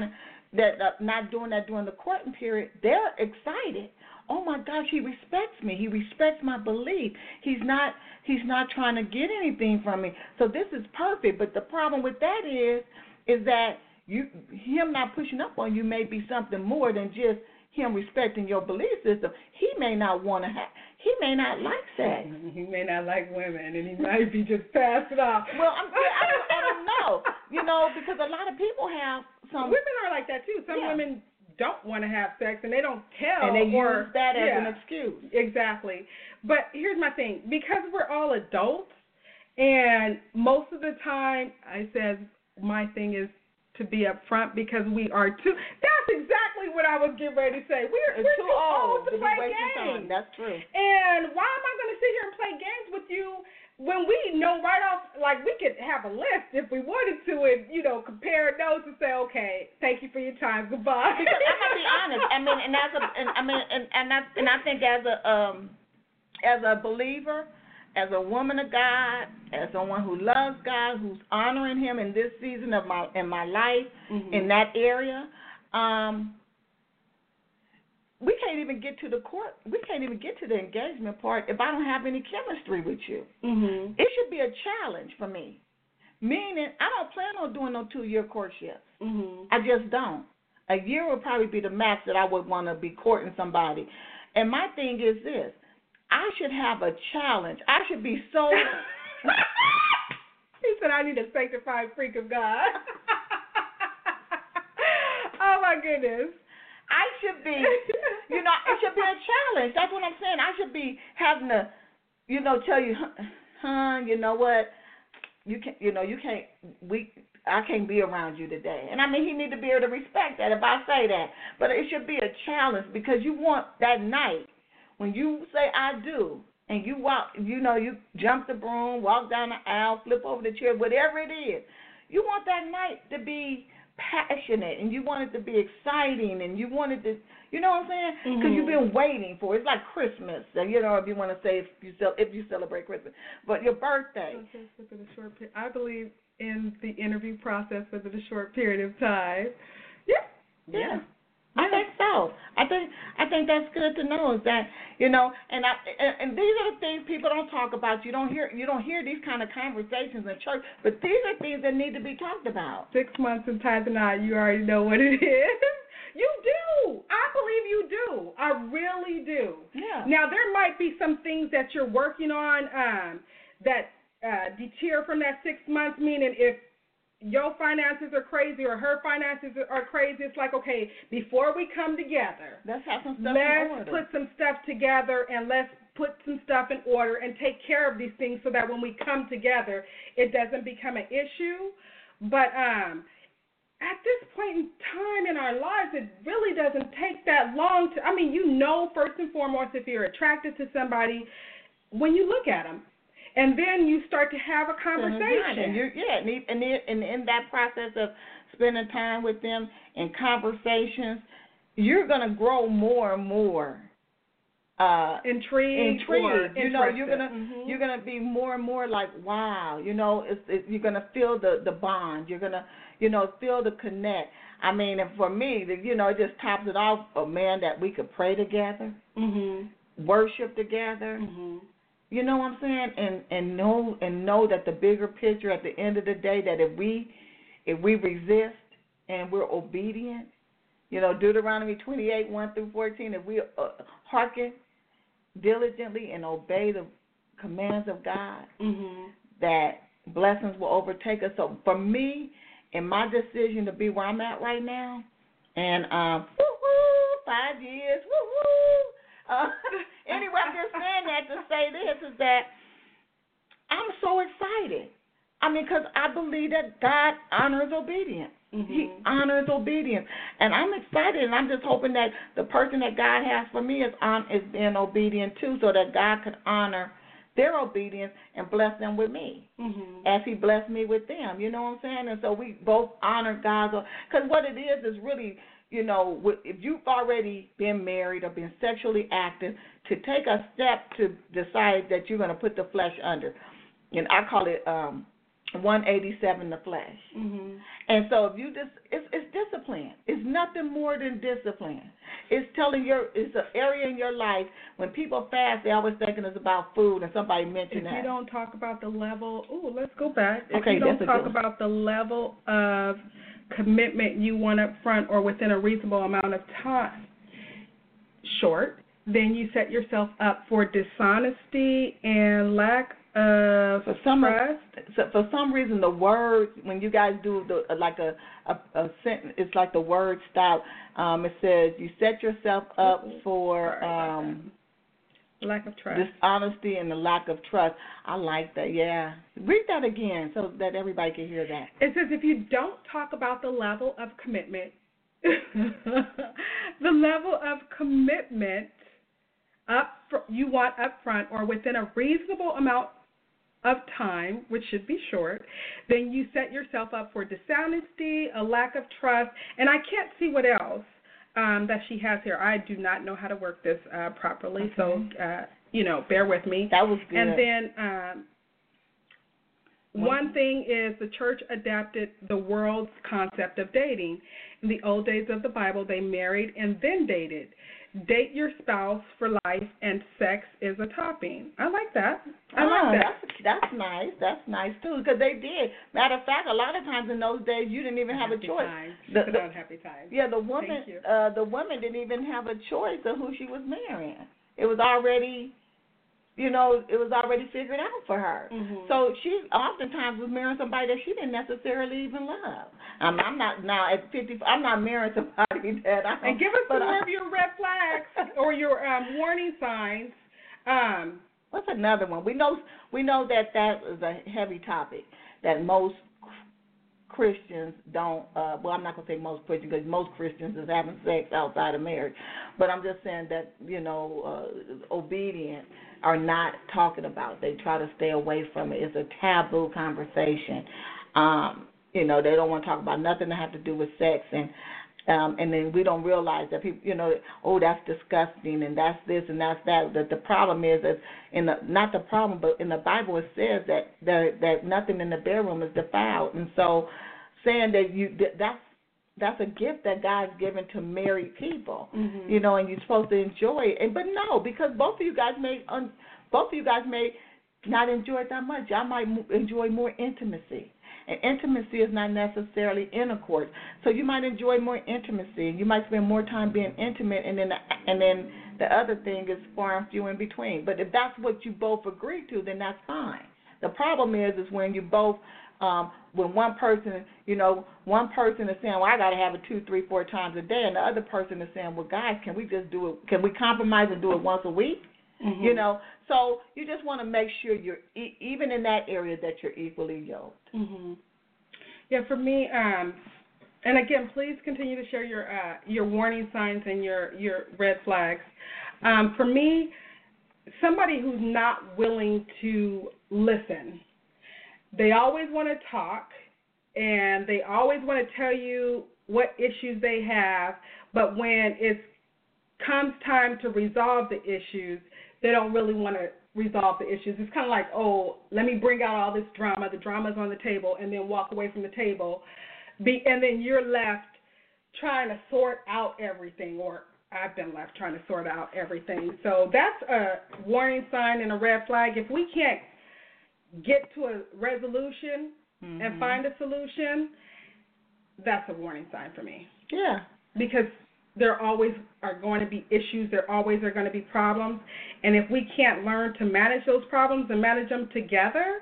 that uh, not doing that during the courting period, they're excited. Oh my gosh, he respects me. He respects my belief. He's not he's not trying to get anything from me. So this is perfect. But the problem with that is is that you him not pushing up on you may be something more than just him respecting your belief system. He may not want to have he may not like sex. He may not like women, and he might be just passed it off. Well, I'm, I don't I don't know. You know, because a lot of people have some women are like that too. Some yeah. women don't want to have sex, and they don't tell. And they or, use that as yeah, an excuse. Exactly. But here's my thing. Because we're all adults, and most of the time, I says my thing is to be upfront because we are too. That's exactly what I was getting ready to say. We're, we're too, too old old to, to play be games. Time. That's true. And why am I going to sit here and play games with you when we know right off, like we could have a list if we wanted to, and you know, compare notes and say, okay, thank you for your time, goodbye. Because I'm gonna be honest. I mean, and as a, and I mean, and and I and I think as a um, as a believer, as a woman of God, as someone who loves God, who's honoring Him in this season of my in my life, mm-hmm. in that area, um. We can't even get to the court. We can't even get to the engagement part if I don't have any chemistry with you. Mm-hmm. It should be a challenge for me. Meaning, I don't plan on doing no two-year courtship. Mm-hmm. I just don't. A year would probably be the max that I would want to be courting somebody. And my thing is this. I should have a challenge. I should be so... He said, I need a sanctified freak of God. Oh, my goodness. I should be, you know, it should be a challenge. That's what I'm saying. I should be having to, you know, tell you, huh, you know what, you can't, you know, you can't, we, I can't be around you today. And I mean, he need to be able to respect that if I say that. But it should be a challenge because you want that night when you say I do, and you walk, you know, you jump the broom, walk down the aisle, flip over the chair, whatever it is, you want that night to be passionate, and you want it to be exciting, and you want it to, you know what I'm saying? Because mm-hmm. you've been waiting for it. It's like Christmas, you know, if you want to say if you if you celebrate Christmas, but your birthday. I believe in the interview process within a short period of time. Yeah, yeah. yeah. I think so. I think I think that's good to know is that, you know, and I and, and these are the things people don't talk about. You don't hear you don't hear these kind of conversations in church, but these are things that need to be talked about. Six months in tithing out, you already know what it is. You do. I believe you do. I really do. Yeah. Now there might be some things that you're working on um, that uh, deter from that six months. Meaning if your finances are crazy or her finances are crazy, it's like, okay, before we come together, let's have some stuff let's in order. put some stuff together and let's put some stuff in order and take care of these things so that when we come together, it doesn't become an issue. But um, at this point in time in our lives, it really doesn't take that long to, I mean, you know, first and foremost, if you're attracted to somebody, when you look at them, and then you start to have a conversation. And you're, yeah, and, and, and in that process of spending time with them and conversations, you're going to grow more and more uh, intrigued. Intrigued. You know, you're gonna mm-hmm. you're gonna be more and more like, wow. You know, it's, it's, you're gonna feel the the bond. You're gonna, you know, feel the connect. I mean, and for me, the, you know, it just tops it off. A man that we could pray together, mm-hmm. worship together. Mm-hmm. You know what I'm saying? And and know and know that the bigger picture at the end of the day, that if we if we resist and we're obedient, you know, Deuteronomy twenty-eight, one through fourteen, if we uh, hearken diligently and obey the commands of God, mm-hmm. that blessings will overtake us. So for me, in my decision to be where I'm at right now, and um, woo-hoo, five years, woo-hoo, Uh, anyway, I'm just saying that to say this is that I'm so excited. I mean, because I believe that God honors obedience. Mm-hmm. He honors obedience. And I'm excited, and I'm just hoping that the person that God has for me is on is being obedient too, so that God could honor their obedience and bless them with me, mm-hmm. as He blessed me with them. You know what I'm saying? And so we both honor God's, because what it is is really, you know, if you've already been married or been sexually active, to take a step to decide that you're going to put the flesh under. And I call it um, one eighty-seven, the flesh. Mm-hmm. And so if you just, it's, it's discipline. It's is nothing more than discipline. It's telling your, it's an area in your life when people fast, they always thinking it's about food, and somebody mentioned if that. If you don't talk about the level, ooh, let's go back. If okay, you don't talk good. about the level of commitment you want up front or within a reasonable amount of time, short, then you set yourself up for dishonesty and lack of for some trust. So for some reason, the word, when you guys do the like a a, a sentence, it's like the word stop. Um, it says you set yourself up for um, lack of trust, dishonesty, and the lack of trust. I like that. Yeah, read that again so that everybody can hear that. It says if you don't talk about the level of commitment, the level of commitment up you want up front or within a reasonable amount of time, which should be short, then you set yourself up for dishonesty, a lack of trust, and I can't see what else um, that she has here. I do not know how to work this uh, properly, okay. so, uh, you know, bear with me. That was good. And then um, one thing is the church adapted the world's concept of dating. In the old days of the Bible, they married and then dated. Date your spouse for life, and sex is a topping. I like that. I oh, like that. That's, that's nice. That's nice, too, because they did. Matter of fact, a lot of times in those days, you didn't even have happy a choice. Time. The, Put the, on happy time. Yeah, the woman, uh, the woman didn't even have a choice of who she was marrying. It was already, you know, it was already figured out for her. Mm-hmm. So she oftentimes was marrying somebody that she didn't necessarily even love. Um, I'm not now at fifty. I'm not marrying somebody that I. And give us some more I, of your red flags or your um, warning signs. Um, What's another one? We know we know that that is a heavy topic that most Christians don't. Uh, well, I'm not gonna say most Christians because most Christians is having sex outside of marriage, but I'm just saying that you know, uh, obedient are not talking about. They try to stay away from it. It's a taboo conversation. Um, you know, they don't want to talk about nothing that have to do with sex, and um, and then we don't realize that people, you know, oh, that's disgusting, and that's this, and that's that. That the problem is that in the not the problem, but in the Bible it says that that, that nothing in the bedroom is defiled, and so saying that you that's that's a gift that God's given to married people, mm-hmm. you know, and you're supposed to enjoy it. And but no, because both of you guys may un, both of you guys may not enjoy it that much. Y'all might enjoy more intimacy. And intimacy is not necessarily intercourse. So you might enjoy more intimacy. You might spend more time being intimate, and then the, and then the other thing is far and few in between. But if that's what you both agree to, then that's fine. The problem is is when you both, um, when one person, you know, one person is saying, well, I got to have it two, three, four times a day, and the other person is saying, well, guys, can we just do it? Can we compromise and do it once a week? Mm-hmm. You know, so you just want to make sure you're, e- even in that area, that you're equally yoked. Mm-hmm. Yeah, for me, um, and again, please continue to share your uh, your warning signs and your, your red flags. Um, for me, somebody who's not willing to listen. They always want to talk, and they always want to tell you what issues they have, but when it comes time to resolve the issues, they don't really want to resolve the issues. It's kind of like, oh, let me bring out all this drama. The drama's on the table, and then walk away from the table. Be, and then you're left trying to sort out everything, or I've been left trying to sort out everything. So that's a warning sign and a red flag. If we can't get to a resolution mm-hmm. and find a solution, that's a warning sign for me. Yeah. Because there always are going to be issues. There always are going to be problems. And if we can't learn to manage those problems and manage them together,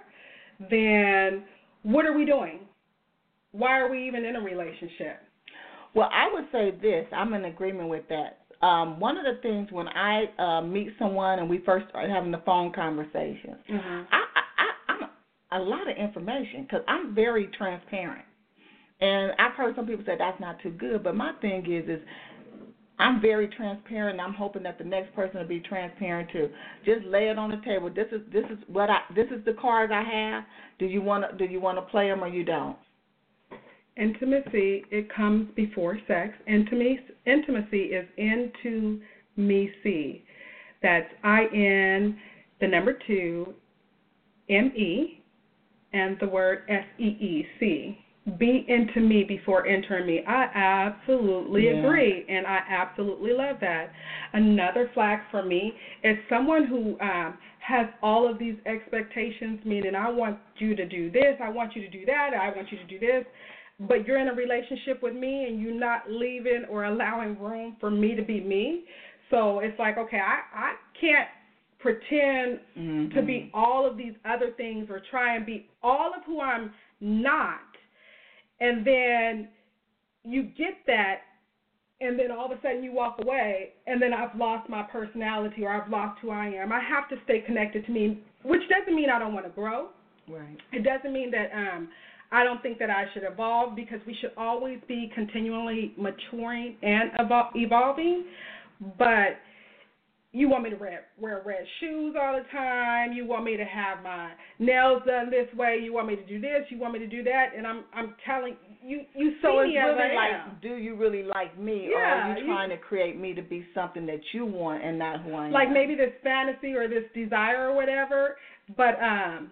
then what are we doing? Why are we even in a relationship? Well, I would say this. I'm in agreement with that. Um, one of the things when I uh, meet someone and we first start having the phone conversations, mm-hmm. I, I, I'm a, a lot of information because I'm very transparent. And I've heard some people say that's not too good, but my thing is, is I'm very transparent, and I'm hoping that the next person will be transparent too. Just lay it on the table. This is this is what I this is the cards I have. Do you want to do you want to play them or you don't? Intimacy, it comes before sex. Intimacy, intimacy is into me see. That's I N, the number two, M E, and the word S E E C. be into me before entering me. I absolutely Yeah. agree, and I absolutely love that. Another flag for me is someone who um, has all of these expectations, meaning I want you to do this, I want you to do that, I want you to do this, but you're in a relationship with me and you're not leaving or allowing room for me to be me. So it's like, okay, I, I can't pretend mm-hmm. to be all of these other things or try and be all of who I'm not. And then you get that, and then all of a sudden you walk away, and then I've lost my personality or I've lost who I am. I have to stay connected to me, which doesn't mean I don't want to grow. Right. It doesn't mean that um, I don't think that I should evolve, because we should always be continually maturing and evol- evolving. But you want me to wear, wear red shoes all the time. You want me to have my nails done this way. You want me to do this. You want me to do that. And I'm I'm telling you, you see so it's me as really I like, am. do you really like me, Yeah, or are you you- trying to create me to be something that you want and not who I am? Like maybe this fantasy or this desire or whatever. But um,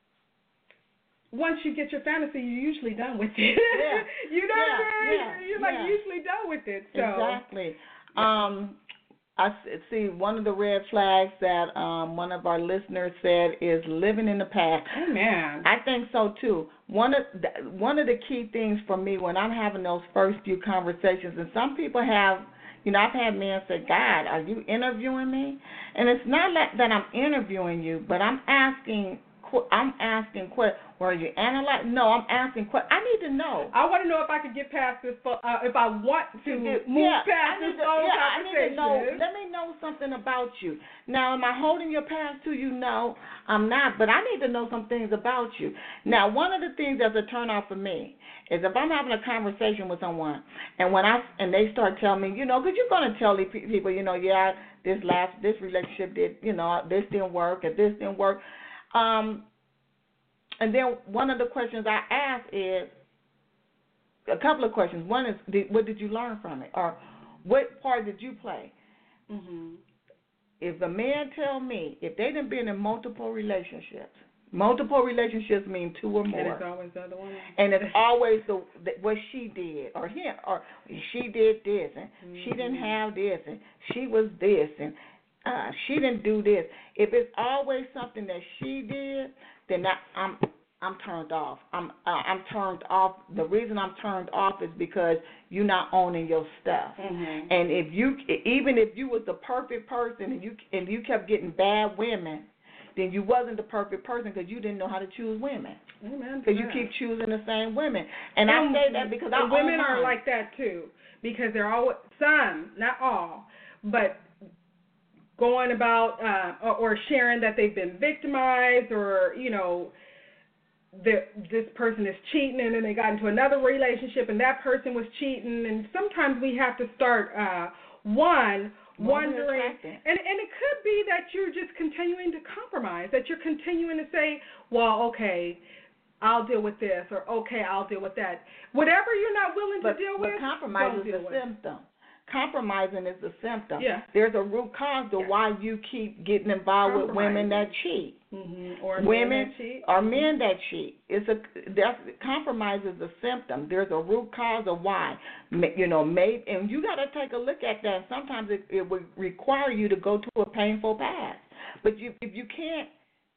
once you get your fantasy, you're usually done with it. Yeah. You know yeah, what I mean? yeah, You're like yeah. usually done with it. So. Exactly. Um, I s- see one of the red flags that um, one of our listeners said is living in the past. Amen. I think so too. One of the, one of the key things for me when I'm having those first few conversations, and some people have, you know, I've had men say, "God, are you interviewing me?" And it's not like that I'm interviewing you, but I'm asking. I'm asking questions. Were you analyzing? No, I'm asking questions. I need to know. I want to know if I could get past this, uh, if I want to Get, move yeah, past I need this to, old yeah, I need to know. conversation. Let me know something about you. Now, am I holding your past to you? No, I'm not. But I need to know some things about you. Now, one of the things that's a turn off for me is if I'm having a conversation with someone, and when I and they start telling me, you know, because you're going to tell these people, you know, yeah, this last this relationship did, you know, this didn't work, and this didn't work. Um. And then one of the questions I ask is, a couple of questions. One is, did, what did you learn from it? Or what part did you play? Mm-hmm. If a man tell me, if they done been in multiple relationships, multiple relationships mean two or more. And it's always the other one. And it's always the, the what she did, or him, or she did this, and mm-hmm. she didn't have this, and she was this, and uh, she didn't do this. If it's always something that she did, then that, I'm I'm turned off. I'm uh, I'm turned off. The reason I'm turned off is because you're not owning your stuff. Mm-hmm. And if you, even if you was the perfect person and you and you kept getting bad women, then you wasn't the perfect person because you didn't know how to choose women. Amen. Because you keep choosing the same women. And, and I say that because I women own are mine. like that too, because they're always, some, not all, but going about uh, or, or sharing that they've been victimized, or, you know, the, this person is cheating and then they got into another relationship and that person was cheating. And sometimes we have to start, uh, one, More wondering, and, and it could be that you're just continuing to compromise, that you're continuing to say, well, okay, I'll deal with this, or okay, I'll deal with that. Whatever you're not willing but, to deal but with, compromise don't is deal a with. symptom. Compromising is the symptom. Yeah. There's a root cause to yeah. why you keep getting involved with women that cheat. Mm-hmm. Or women men that cheat. or men that cheat. It's a that's, compromise is a symptom. There's a root cause of why. You know, maybe, and you got to take a look at that. Sometimes it, it would require you to go to a painful past. But you, if you can't,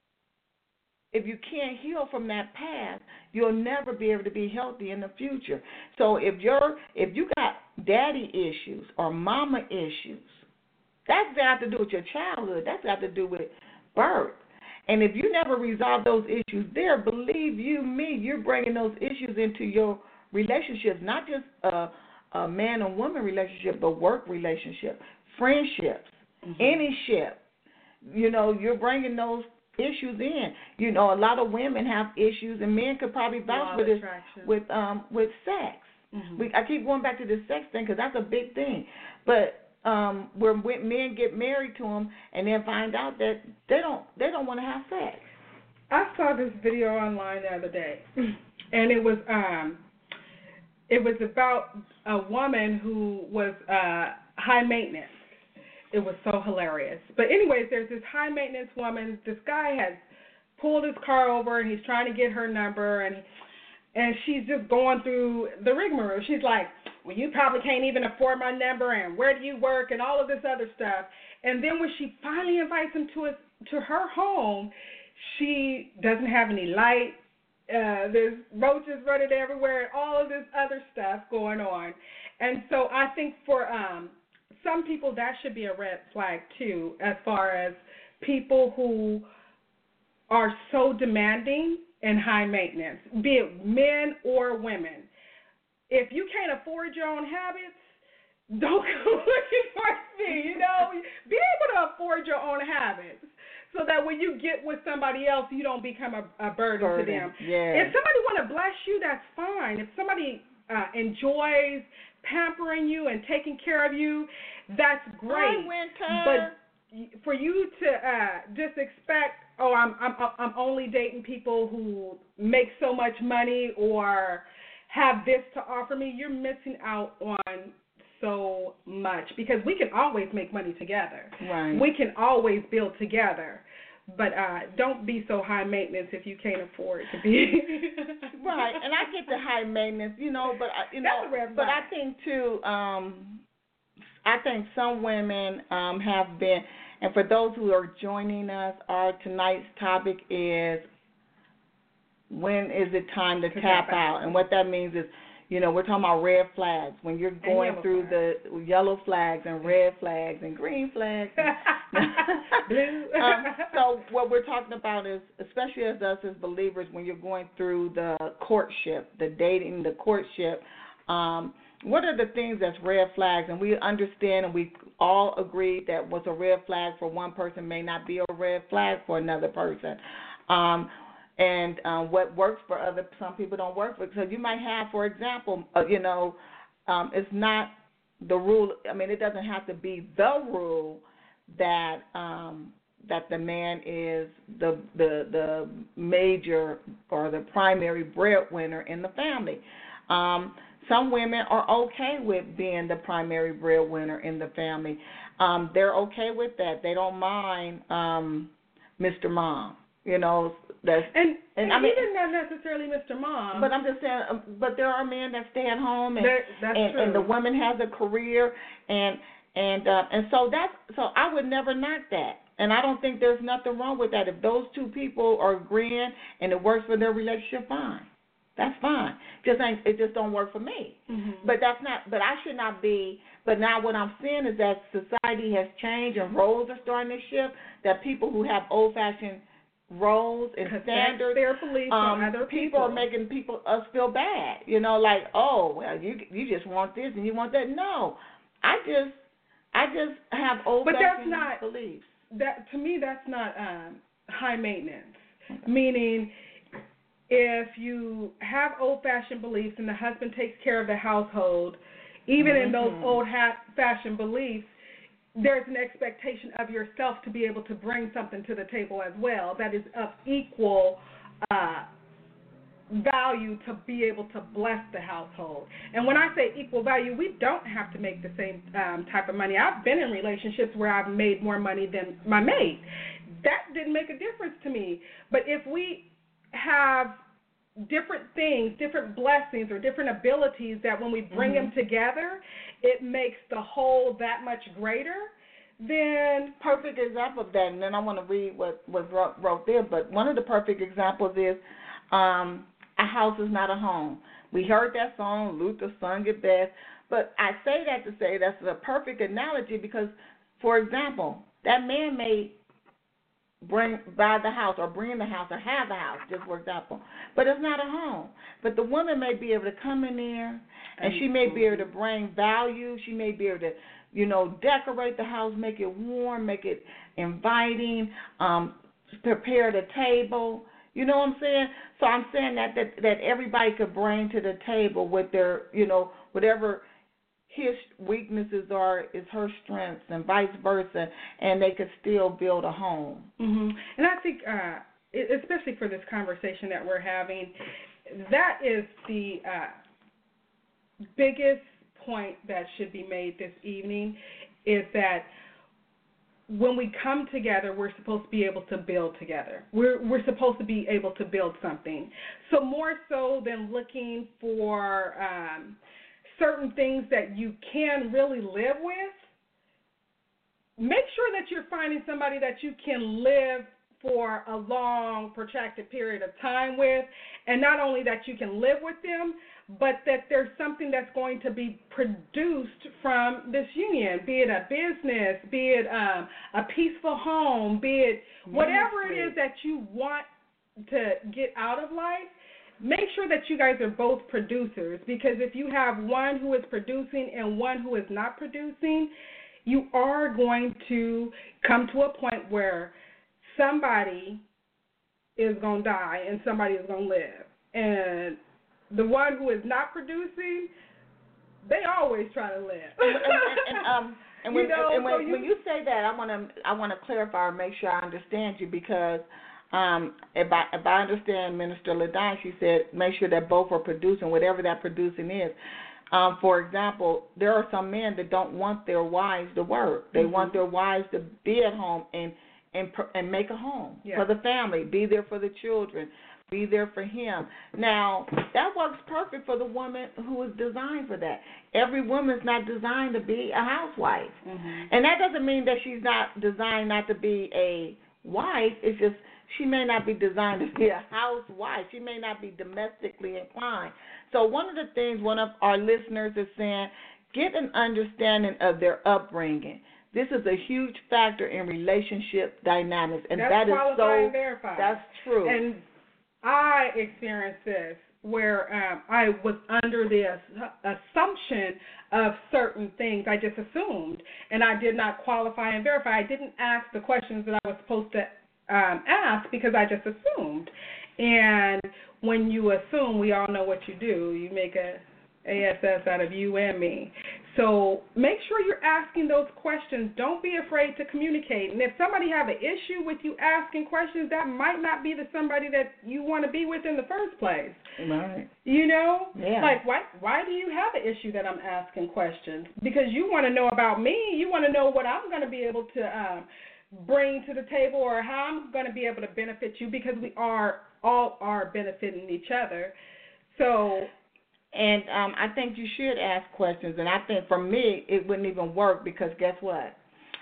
if you can't heal from that past, you'll never be able to be healthy in the future. So if you're if you got daddy issues or mama issues, that's got to do with your childhood. That's got to do with birth. And if you never resolve those issues there, believe you me, you're bringing those issues into your relationships, not just a, a man and woman relationship, but work relationship, friendships, mm-hmm. any ship. You know, you're bringing those issues in. You know, a lot of women have issues, and men could probably vouch for this with um with sex. Mm-hmm. We, I keep going back to this sex thing because that's a big thing, but. Um, where men get married to them and then find out that they don't they don't want to have sex. I saw this video online the other day, and it was um, it was about a woman who was uh, high maintenance. It was so hilarious. But anyways, there's this high maintenance woman. This guy has pulled his car over and he's trying to get her number, and and she's just going through the rigmarole. She's like, well, you probably can't even afford my number, and where do you work, and all of this other stuff. And then when she finally invites him to his, to her home, she doesn't have any light. Uh, there's roaches running everywhere, and all of this other stuff going on. And so I think for um, some people that should be a red flag too, as far as people who are so demanding and high maintenance, be it men or women. If you can't afford your own habits, don't go looking for me, you know. Be able to afford your own habits so that when you get with somebody else, you don't become a, a burden, burden to them. Yeah. If somebody want to bless you, that's fine. If somebody uh, enjoys pampering you and taking care of you, that's great. Hi, Winter. But for you to uh, just expect, oh, I'm I'm I'm only dating people who make so much money or have this to offer me, you're missing out on so much, because we can always make money together. Right. We can always build together. But uh, don't be so high maintenance if you can't afford to be. Right, and I get the high maintenance, you know, but I, you know, That's a red but flag. I think too, um, I think some women um, have been, and for those who are joining us, our tonight's topic is when is it time to, to tap, tap out? out? And what that means is, you know, we're talking about red flags. When you're going through flags. the yellow flags and red flags and green flags. And blue. um, so what we're talking about is, especially as us as believers, when you're going through the courtship, the dating, the courtship, um, what are the things that's red flags? And we understand and we all agree that what's a red flag for one person may not be a red flag for another person. Um, And um, what works for other, some people don't work for. So you might have, for example, uh, you know, um, it's not the rule. I mean, it doesn't have to be the rule that um, that the man is the the the major or the primary breadwinner in the family. Um, some women are okay with being the primary breadwinner in the family. Um, they're okay with that. They don't mind um, Mister Mom. You know, that's and, and, and I mean, even not necessarily Mister Mom. But I'm just saying, um, but there are men that stay at home, and that's and, true. and the woman has a career, and and uh, and so that's so I would never knock that, and I don't think there's nothing wrong with that. If those two people are agreeing and it works for their relationship, fine, that's fine. Just ain't it just don't work for me. Mm-hmm. But that's not. But I should not be. But now what I'm seeing is that society has changed and roles are starting to shift. That people who have old-fashioned roles and standards, their beliefs um, on other people. people are making people us feel bad. You know, like, oh, well, you you just want this and you want that. No, I just I just have old but that's not, beliefs. That to me, that's not um, high maintenance. Okay. Meaning, if you have old-fashioned beliefs and the husband takes care of the household, even mm-hmm. in those old-fashioned beliefs, there's an expectation of yourself to be able to bring something to the table as well that is of equal uh, value to be able to bless the household. And when I say equal value, we don't have to make the same um, type of money. I've been in relationships where I've made more money than my mate. That didn't make a difference to me. But if we have different things, different blessings or different abilities that when we bring mm-hmm. them together, it makes the whole that much greater, then... Perfect example of that, and then I want to read what was wrote, wrote there, but one of the perfect examples is um, a house is not a home. We heard that song, Luther sung it best, but I say that to say that's a perfect analogy because, for example, that man may bring buy the house or bring the house or have the house, just worked out for him. But it's not a home. But the woman may be able to come in there and she may be able to bring value. She may be able to, you know, decorate the house, make it warm, make it inviting, um, prepare the table. You know what I'm saying? So I'm saying that, that that everybody could bring to the table with their, you know, whatever his weaknesses are is her strengths and vice versa, and they could still build a home. Mm-hmm. And I think, uh, especially for this conversation that we're having, that is the uh, biggest point that should be made this evening is that when we come together, we're supposed to be able to build together. We're we're supposed to be able to build something. So more so than looking for um, certain things that you can really live with, make sure that you're finding somebody that you can live for a long, protracted period of time with, and not only that you can live with them, but that there's something that's going to be produced from this union, be it a business, be it um, a peaceful home, be it whatever it is that you want to get out of life. Make sure that you guys are both producers, because if you have one who is producing and one who is not producing, you are going to come to a point where somebody is going to die and somebody is going to live. And the one who is not producing, they always try to live. and, and, and, um, and when, you know, and when, so you, when you say that, I want to I want to clarify or make sure I understand you, because um, if I if I understand Minister LaDon, she said make sure that both are producing, whatever that producing is. Um, for example, there are some men that don't want their wives to work. They mm-hmm. want their wives to be at home and and and make a home yeah. for the family, be there for the children, be there for him. Now, that works perfect for the woman who is designed for that. Every woman is not designed to be a housewife. Mm-hmm. And that doesn't mean that she's not designed not to be a wife. It's just she may not be designed to be a housewife. She may not be domestically inclined. So one of the things one of our listeners is saying, get an understanding of their upbringing. This is a huge factor in relationship dynamics, and that's that is so. And verified. That's true. And I experienced this where um, I was under the ass- assumption of certain things. I just assumed, and I did not qualify and verify. I didn't ask the questions that I was supposed to um, ask because I just assumed. And when you assume, we all know what you do. You make a A S S out of you and me. So make sure you're asking those questions. Don't be afraid to communicate. And if somebody have an issue with you asking questions, that might not be the somebody that you want to be with in the first place. Right. You know? Yeah. Like, why why do you have an issue that I'm asking questions? Because you want to know about me. You want to know what I'm going to be able to um, bring to the table or how I'm going to be able to benefit you, because we are all are benefiting each other. So... And um, I think you should ask questions. And I think for me, it wouldn't even work because guess what?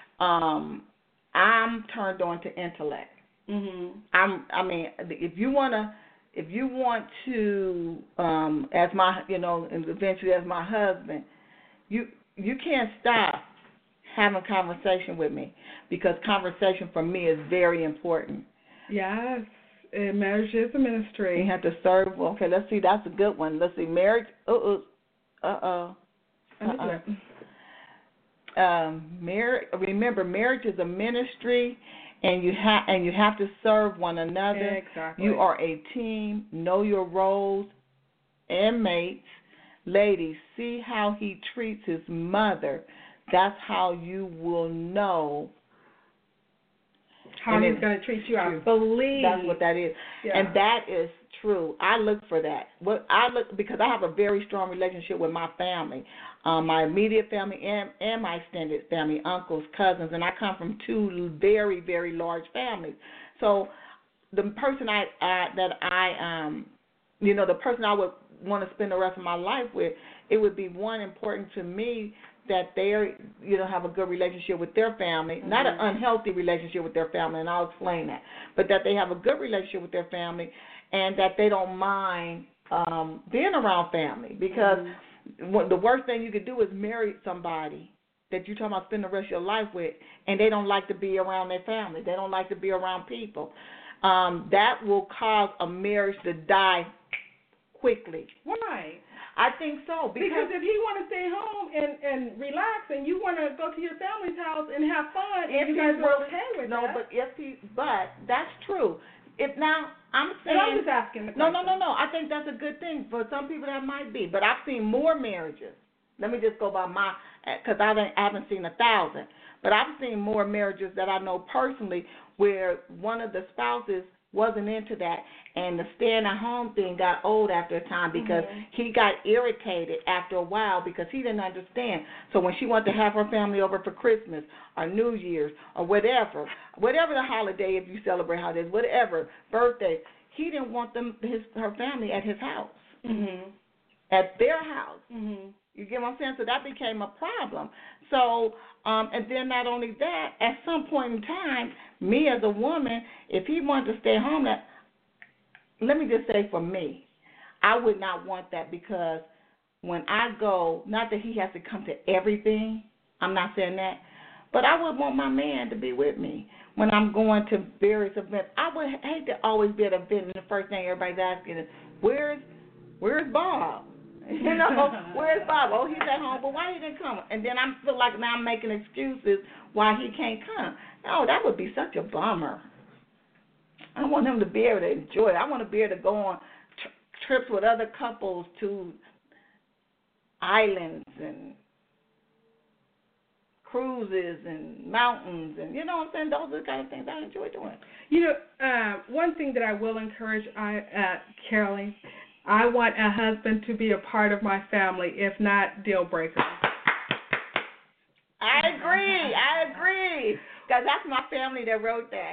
Um, I'm turned on to intellect. Mm-hmm. I'm. I mean, if you wanna, if you want to, um, as my, you know, and eventually as my husband, you you can't stop having conversation with me, because conversation for me is very important. Yes. Marriage is a ministry. You have to serve. Okay, let's see. That's a good one. Let's see. Marriage. Uh oh. Uh oh. Uh-uh. Um, marriage. Remember, marriage is a ministry, and you have and you have to serve one another. Exactly. You are a team. Know your roles and mates. Ladies, see how he treats his mother. That's how you will know how and he's going to treat you. I believe that's what that is, yeah. And that is true. I look for that. What I look because I have a very strong relationship with my family, um, my immediate family, and and my extended family, uncles, cousins, and I come from two very very large families. So the person I, I that I um you know the person I would want to spend the rest of my life with, it would be one important to me that they are, you know, have a good relationship with their family, mm-hmm. not an unhealthy relationship with their family, and I'll explain that, but that they have a good relationship with their family, and that they don't mind um, being around family, because mm-hmm. the worst thing you could do is marry somebody that you're talking about spending the rest of your life with, and they don't like to be around their family. They don't like to be around people. Um, that will cause a marriage to die quickly. Why? I think so. Because, because if he want to stay home and, and relax, and you want to go to your family's house and have fun, and you guys are okay with no, that. No, but if he, but that's true. If now I'm saying, and I'm just asking the no, question. no, no, no. I think that's a good thing for some people. That might be, but I've seen more marriages. Let me just go by my, because I haven't, I haven't seen a thousand, but I've seen more marriages that I know personally where one of the spouses wasn't into that. And the staying at home thing got old after a time because mm-hmm. he got irritated after a while because he didn't understand. So when she wanted to have her family over for Christmas or New Year's or whatever, whatever the holiday, if you celebrate holidays, whatever, birthday, he didn't want them his her family at his house, mm-hmm. at their house. Mm-hmm. You get what I'm saying? So that became a problem. So, um, and then not only that, at some point in time, me as a woman, if he wanted to stay home, that let me just say for me, I would not want that because when I go, not that he has to come to everything, I'm not saying that, but I would want my man to be with me when I'm going to various events. I would hate to always be at an event and the first thing everybody's asking is, where's, where's Bob? You know, where's Bob? Oh, he's at home, but why he didn't come? And then I feel like now I'm making excuses why he can't come. No, that would be such a bummer. I want him to be able to enjoy it. I want to be able to go on tr- trips with other couples to islands and cruises and mountains and, you know what I'm saying? Those are the kind of things I enjoy doing. You know, uh, one thing that I will encourage, I, uh, Carolee, I want a husband to be a part of my family, if not deal breaker. I agree. I agree. Because that's my family that wrote that.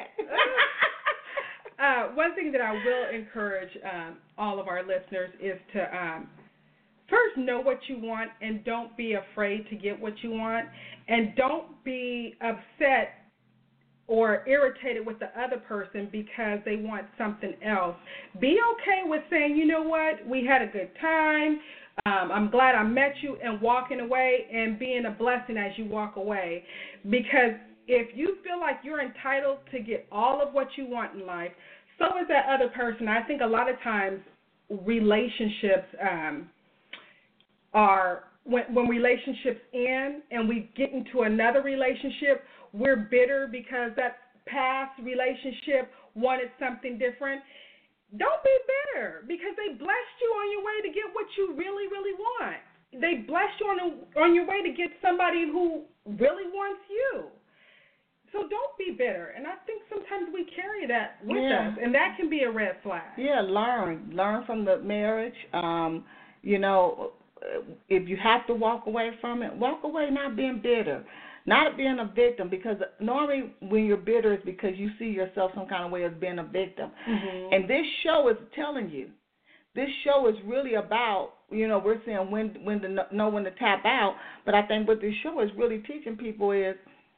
uh, one thing that I will encourage um, all of our listeners is to um, first know what you want and don't be afraid to get what you want. And don't be upset or irritated with the other person because they want something else. Be okay with saying, you know what, we had a good time. Um, I'm glad I met you, and walking away and being a blessing as you walk away. Because if you feel like you're entitled to get all of what you want in life, so is that other person. I think a lot of times relationships um, are, when, when relationships end and we get into another relationship, we're bitter because that past relationship wanted something different. Don't be bitter because they blessed you on your way to get what you really, really want. They blessed you on, a, on your way to get somebody who really wants you. So don't be bitter. And I think sometimes we carry that with yeah. us, and that can be a red flag. Yeah, learn. Learn from the marriage. Um, you know, if you have to walk away from it, walk away not being bitter. Not being a victim, because normally when you're bitter it's because you see yourself some kind of way as being a victim. Mm-hmm. And this show is telling you. This show is really about, you know, we're saying when when to know when to tap out, but I think what this show is really teaching people is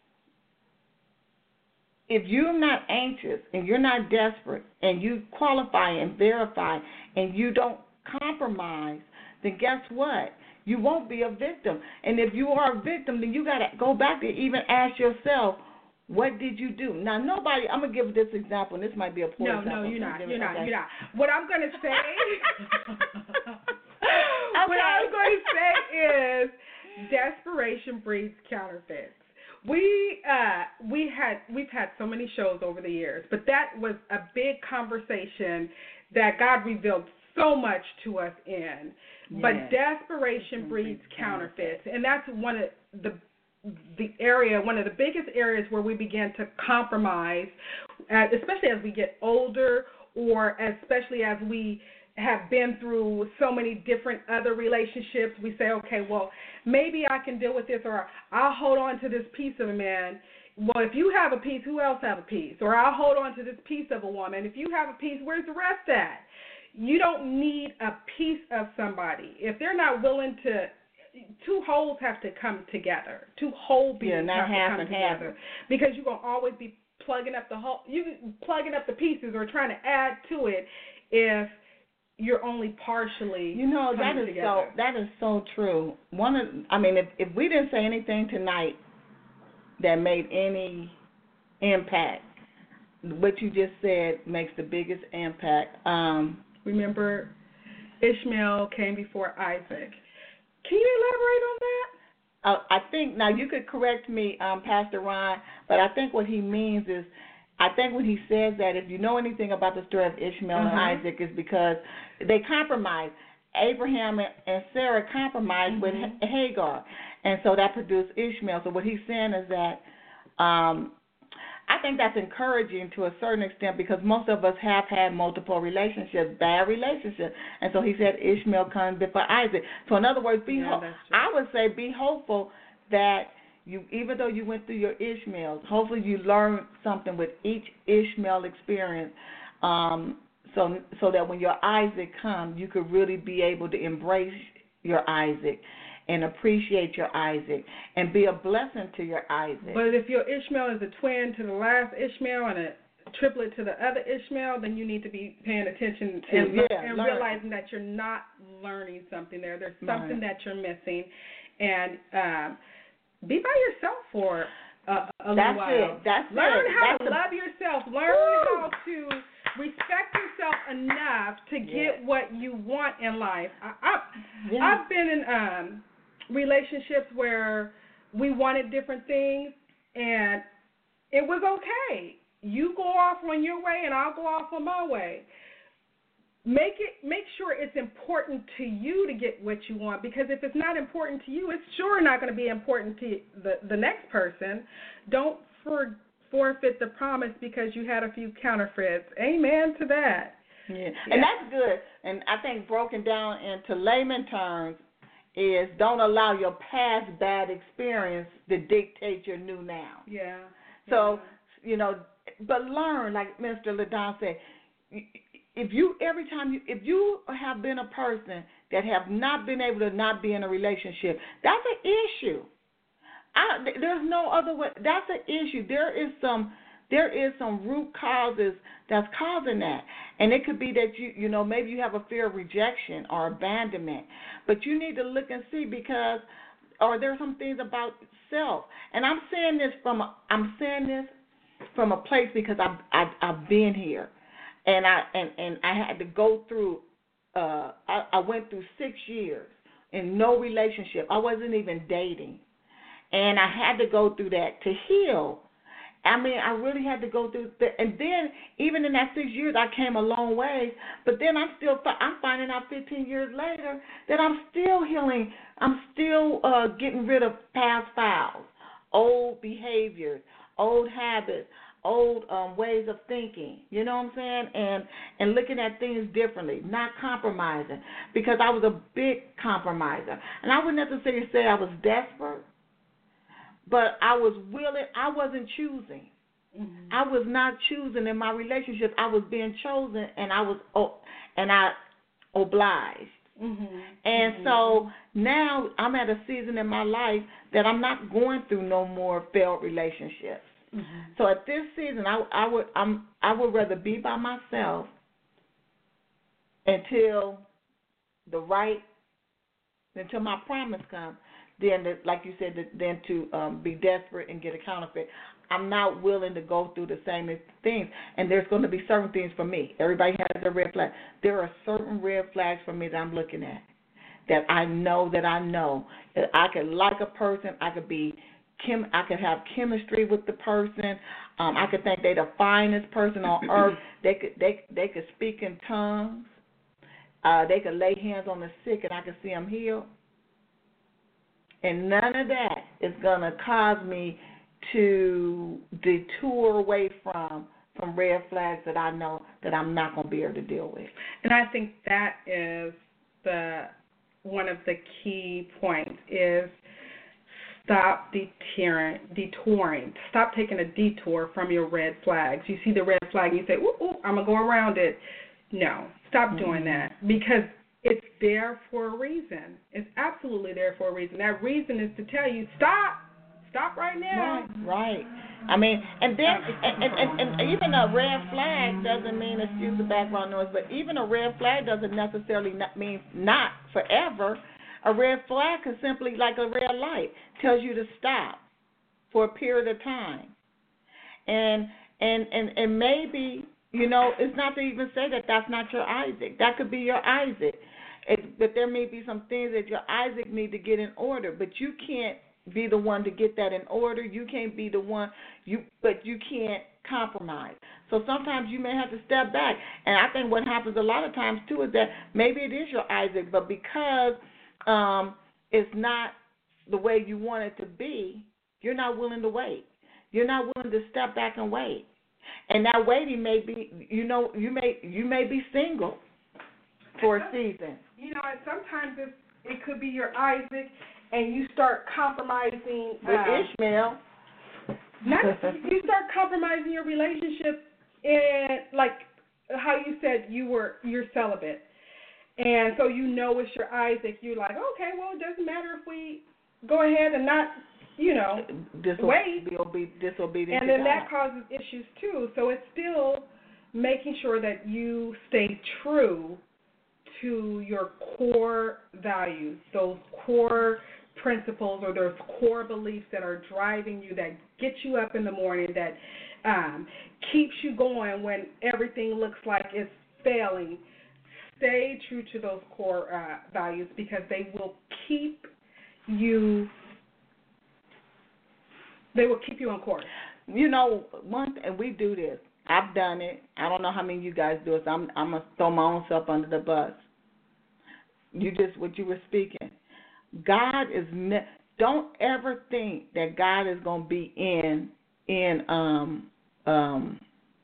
if you're not anxious and you're not desperate and you qualify and verify and you don't compromise, then guess what? You won't be a victim. And if you are a victim, then you got to go back and even ask yourself, what did you do? Now, nobody, I'm going to give this example, and this might be a poor no, example. No, you're not. You're not. Okay. You're not. What I'm going to say, okay. what I'm going to say is desperation breeds counterfeits. We uh we had we've had so many shows over the years, but that was a big conversation that God revealed so much to us in. Yes. But desperation breeds counterfeits, and that's one of the the area, one of the biggest areas where we begin to compromise, uh, especially as we get older, or especially as we have been through so many different other relationships. We say, okay, well, maybe I can deal with this, or I'll hold on to this piece of a man. Well, if you have a piece, who else have a piece? Or I'll hold on to this piece of a woman. If you have a piece, where's the rest at? You don't need a piece of somebody. If they're not willing to, two wholes have to come together. Two whole pieces yeah, not have half to come and together. half. Because you're going to always be plugging up the whole, you plugging up the pieces or trying to add to it if you're only partially You know, that is together. so that is so true. One of I mean, if if we didn't say anything tonight that made any impact, what you just said makes the biggest impact. Um, Remember, Ishmael came before Isaac. Can you elaborate on that? uh, I think now you could correct me, um, Pastor Ron, but I think what he means is, I think when he says that, if you know anything about the story of Ishmael uh-huh. and Isaac, is because they compromised. Abraham and Sarah compromised mm-hmm. with Hagar, and so that produced Ishmael. So what he's saying is that um, I think that's encouraging to a certain extent because most of us have had multiple relationships, bad relationships. And so he said Ishmael comes before Isaac. So in other words, be Yeah, ho- that's true. I would say be hopeful that you, even though you went through your Ishmaels, hopefully you learned something with each Ishmael experience, um, so so that when your Isaac comes, you could really be able to embrace your Isaac and appreciate your Isaac and be a blessing to your Isaac. But if your Ishmael is a twin to the last Ishmael and a triplet to the other Ishmael, then you need to be paying attention To- and, yeah, and learn. realizing that you're not learning something there. There's Right. something that you're missing. And um, be by yourself for a, a little That's while. it. That's Learn it. how That's to the- love yourself. Learn Woo! how to respect yourself enough to get Yeah. what you want in life. I, I, Yeah. I've been in um, relationships where we wanted different things, and it was okay. You go off on your way, and I'll go off on my way. Make it. Make sure it's important to you to get what you want, because if it's not important to you, it's sure not going to be important to the, the next person. Don't for, forfeit the promise because you had a few counterfeits. Amen to that. Yeah. Yeah. And that's good. And I think broken down into layman terms is don't allow your past bad experience to dictate your new now. Yeah. So, you know, but learn, like Mister LaDon said, if you every time you if you have been a person that have not been able to not be in a relationship, that's an issue. I, there's no other way. That's an issue. There is some there is some root causes that's causing that, and it could be that you you know maybe you have a fear of rejection or abandonment, but you need to look and see because, or there's some things about self, and I'm saying this from a, I'm saying this from a place because I've I've, I've been here, and I and, and I had to go through. Uh, I, I went through six years in no relationship. I wasn't even dating. And I had to go through that to heal. I mean, I really had to go through that. And then, even in that six years, I came a long way. But then I'm still, I'm finding out fifteen years later that I'm still healing. I'm still uh, getting rid of past files, old behaviors, old habits, old um, ways of thinking. You know what I'm saying? And and looking at things differently, not compromising. Because I was a big compromiser. And I wouldn't necessarily say I was desperate. But I was willing, I wasn't choosing. Mm-hmm. I was not choosing in my relationship. I was being chosen, and I was oh, and I obliged. Mm-hmm. And mm-hmm. so now I'm at a season in my life that I'm not going through no more failed relationships. Mm-hmm. So at this season, I, I would I'm I would rather be by myself until the right until my promise comes. Then, to, like you said, then to um, be desperate and get a counterfeit. I'm not willing to go through the same things. And there's going to be certain things for me. Everybody has a red flag. There are certain red flags for me that I'm looking at, that I know that I know. That I could like a person. I could be, chem- I could have chemistry with the person. Um, I could think they're the finest person on earth. They could, they, they could speak in tongues. Uh, they could lay hands on the sick, and I could see them healed. And none of that is going to cause me to detour away from from red flags that I know that I'm not going to be able to deal with. And I think that is the one of the key points is stop detouring, detouring. Stop taking a detour from your red flags. You see the red flag and you say, ooh, ooh, I'm going to go around it. No, stop mm-hmm. doing that because it's there for a reason. It's absolutely there for a reason. That reason is to tell you, stop. Stop right now. Right, right. I mean, and then, and, and, and, and even a red flag doesn't mean, excuse the background noise, but even a red flag doesn't necessarily not mean not forever. A red flag is simply like a red light, tells you to stop for a period of time. And, and, and, and maybe, you know, it's not to even say that that's not your Isaac. That could be your Isaac. It, but there may be some things that your Isaac need to get in order, but you can't be the one to get that in order. You can't be the one, you, but you can't compromise. So sometimes you may have to step back. And I think what happens a lot of times, too, is that maybe it is your Isaac, but because um, it's not the way you want it to be, you're not willing to wait. you're not willing to step back and wait. And that waiting may be, you know, you may you may be single for a season. You know, and sometimes it's, it could be your Isaac, and you start compromising with uh, Ishmael. Not, you start compromising your relationship, and like how you said you were you're celibate, and so you know it's your Isaac. You're like, okay, well, it doesn't matter if we go ahead and not, you know, Disobe- wait, be disobedient, and then to that God. causes issues too. So it's still making sure that you stay true to your core values, those core principles or those core beliefs that are driving you, that get you up in the morning, that um, keeps you going when everything looks like it's failing. Stay true to those core uh, values, because they will keep you. They will keep you on course. You know, one and we do this. I've done it. I don't know how many of you guys do it. So I'm I'm gonna throw my own self under the bus. You just what you were speaking. God is ne- don't ever think that God is going to be in in um um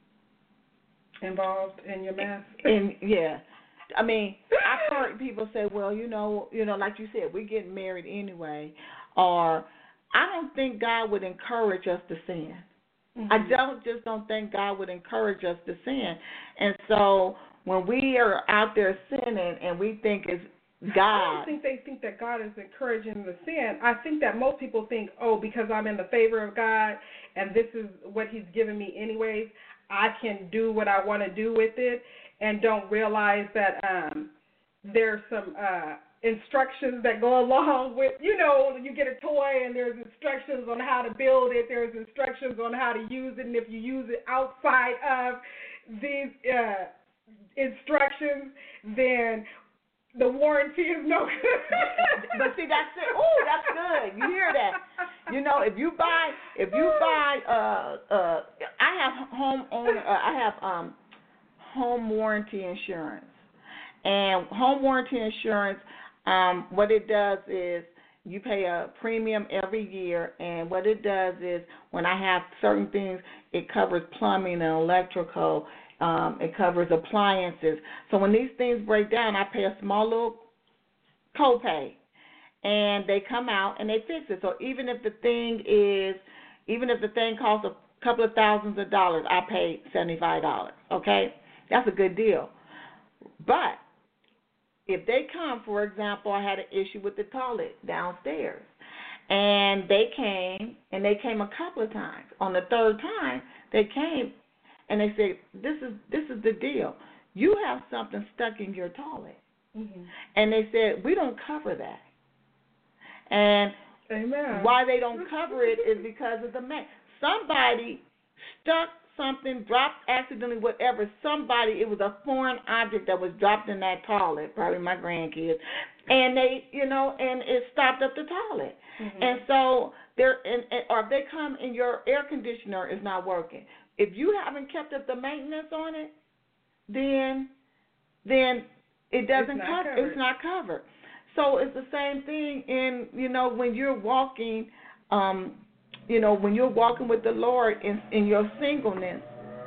involved in your mess. In yeah. I mean, I've heard people say, well, you know, you know, like you said, we're getting married anyway, or I don't think God would encourage us to sin. Mm-hmm. I don't just don't think God would encourage us to sin. And so when we are out there sinning and we think it's God. I don't think they think that God is encouraging them to sin. I think that most people think, oh, because I'm in the favor of God and this is what he's given me anyways, I can do what I want to do with it, and don't realize that um, there's some uh, instructions that go along with, you know, you get a toy and there's instructions on how to build it, there's instructions on how to use it, and if you use it outside of these uh, instructions, then the warranty is no good. But see, that's it. Oh, that's good. You hear that? You know, if you buy, if you buy, uh, uh, I have home owner, uh, I have um, home warranty insurance, and home warranty insurance, um, what it does is you pay a premium every year, and what it does is when I have certain things, it covers plumbing and electrical. Um, it covers appliances. So when these things break down, I pay a small little copay, and they come out and they fix it. So even if the thing is, even if the thing costs a couple of thousands of dollars, I pay seventy-five dollars. Okay, that's a good deal. But if they come, for example, I had an issue with the toilet downstairs, and they came, and they came a couple of times. On the third time, they came. And they say, this is this is the deal. You have something stuck in your toilet. Mm-hmm. And they said, we don't cover that. And Amen. Why they don't cover it is because of the man. Somebody stuck something, dropped accidentally, whatever. Somebody, it was a foreign object that was dropped in that toilet, probably my grandkids. And they, you know, and it stopped up the toilet. Mm-hmm. And so, they're, and, and, or if they come and your air conditioner is not working. If you haven't kept up the maintenance on it, then then it doesn't it's cover. covered. It's not covered. So it's the same thing in, you know, when you're walking, um, you know, when you're walking with the Lord in, in your singleness,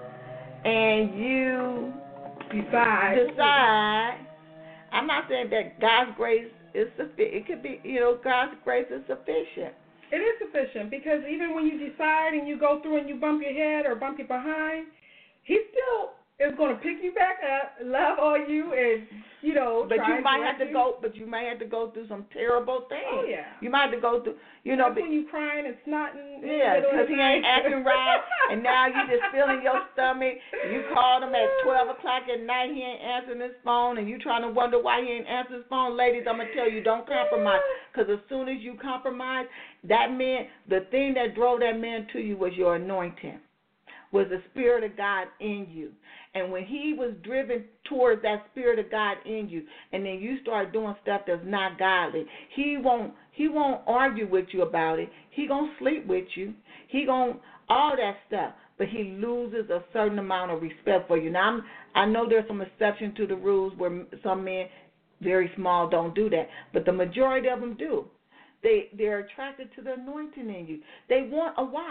and you decide decide. I'm not saying that God's grace is sufficient. It could be, you know, God's grace is sufficient. It is sufficient, because even when you decide and you go through and you bump your head or bump your behind, he still is going to pick you back up, love on you, and, you know, but try you might have to you. go. But you might have to go through some terrible things. Oh yeah. You might have to go through. You know, That's when you crying and snotting. Yeah, because he ain't acting right, and now you just feeling your stomach. You called him at twelve o'clock at night. He ain't answering his phone, and you trying to wonder why he ain't answering his phone. Ladies, I'm gonna tell you, don't compromise, because as soon as you compromise, that man, the thing that drove that man to you was your anointing, was the Spirit of God in you. And when he was driven towards that Spirit of God in you, and then you start doing stuff that's not godly, he won't he won't argue with you about it. He gonna sleep with you. He gonna all that stuff. But he loses a certain amount of respect for you. Now I'm, I know there's some exception to the rules where some men, very small, don't do that, but the majority of them do. They they're attracted to the anointing in you. They want a wife.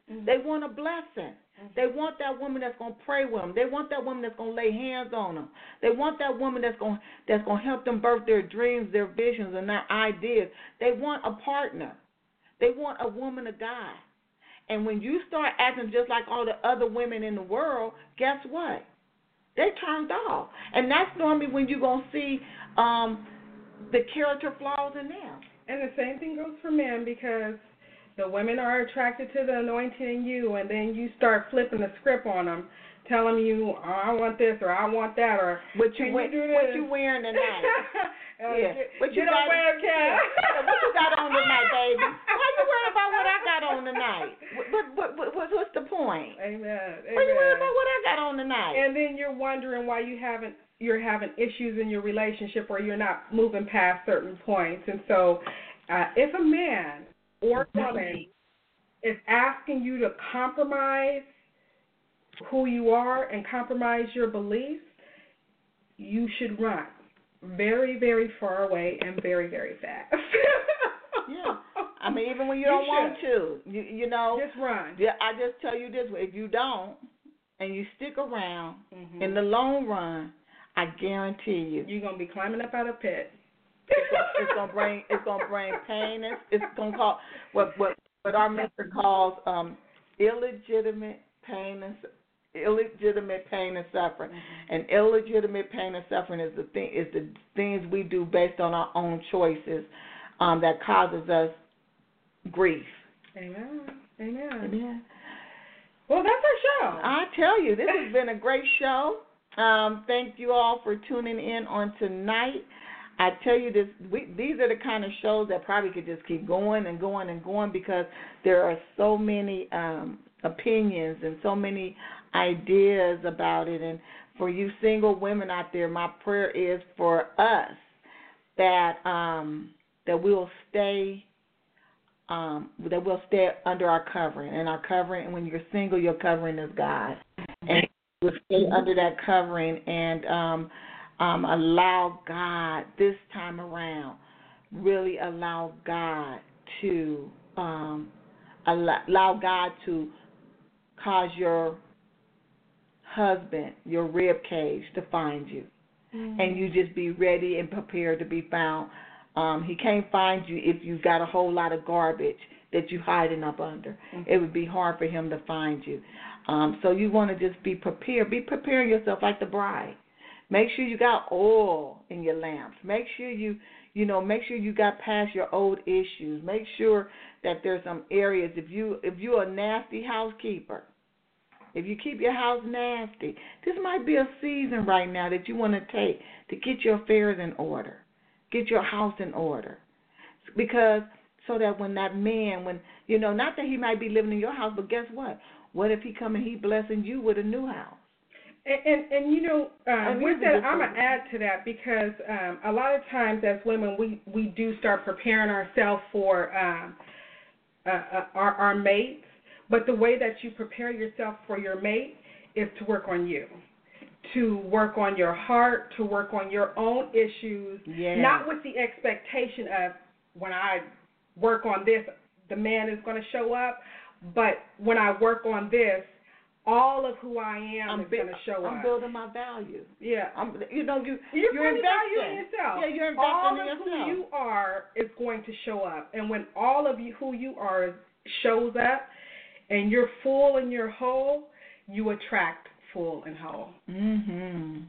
Mm-hmm. They want a blessing. Mm-hmm. They want that woman that's going to pray with them. They want that woman that's going to lay hands on them. They want that woman that's going that's going to help them birth their dreams, their visions, and their ideas. They want a partner. They want a woman of God. And when you start acting just like all the other women in the world, guess what? They turned off. And that's normally when you're going to see um, the character flaws in them. And the same thing goes for men, because the women are attracted to the anointing in you, and then you start flipping the script on them, telling you, oh, I want this or I want that, or what you, can we- you do this? What you wearing tonight? uh, yeah. Get, what you get got, on webcam. Yeah, what you got on tonight, baby? Why you worried about what I got on tonight? What, what, what, what, what's the point? Amen. Amen. Why you worried about what I got on tonight? And then you're wondering why you haven't you're having issues in your relationship, or you're not moving past certain points. And so uh, if a man or woman is asking you to compromise who you are and compromise your beliefs, you should run very, very far away and very, very fast. Yeah. I mean, even when you, You don't should. want to, you, you know. Just run. Yeah, I just tell you this way. If you don't and you stick around, Mm-hmm. in the long run, I guarantee you, You're going to be climbing up out of a pit. it's gonna, it's gonna bring it's gonna bring pain. It's, it's gonna cause what what what our mentor calls um, illegitimate pain and illegitimate pain and suffering. Mm-hmm. And illegitimate pain and suffering is the thing is the things we do based on our own choices um, that causes us grief. Amen. Amen. Amen. Well, that's our show. I tell you, this has been a great show. Um, thank you all for tuning in on tonight. I tell you this, we, these are the kind of shows that probably could just keep going and going and going, because there are so many um, opinions and so many ideas about it. And for you single women out there, my prayer is for us that um, that we'll stay um, that we'll stay under our covering. And our covering, and when you're single, your covering is God. And we'll stay under that covering and um, um, allow God this time around, really allow God to um, allow, allow God to cause your husband, your rib cage, to find you. Mm-hmm. And you just be ready and prepared to be found. Um, he can't find you if you've got a whole lot of garbage that you're hiding up under. Mm-hmm. It would be hard for him to find you. Um, so you want to just be prepared. Be preparing yourself like the bride. Make sure you got oil in your lamps. Make sure you, you know, make sure you got past your old issues. Make sure that there's some areas. If you if you're a nasty housekeeper, if you keep your house nasty, this might be a season right now that you want to take to get your affairs in order, get your house in order, because so that when that man, when you know, not that he might be living in your house, but guess what? What if he come and he blessing you with a new house? And, and, and you know, um, with that, I'm going to add to that, because um, a lot of times as women, we, we do start preparing ourselves for um, uh, uh, our, our mates, but the way that you prepare yourself for your mate is to work on you, to work on your heart, to work on your own issues, yeah. Not with the expectation of when I work on this, the man is going to show up, but when I work on this, all of who I am I'm is going to show I'm up. building my value. Yeah. I'm, you know, you, you're, you're investing. investing. Value in yourself. Yeah, you're investing all in yourself. All of who you are is going to show up. And when all of you who you are shows up and you're full and you're whole, you attract full and whole. Mm-hmm.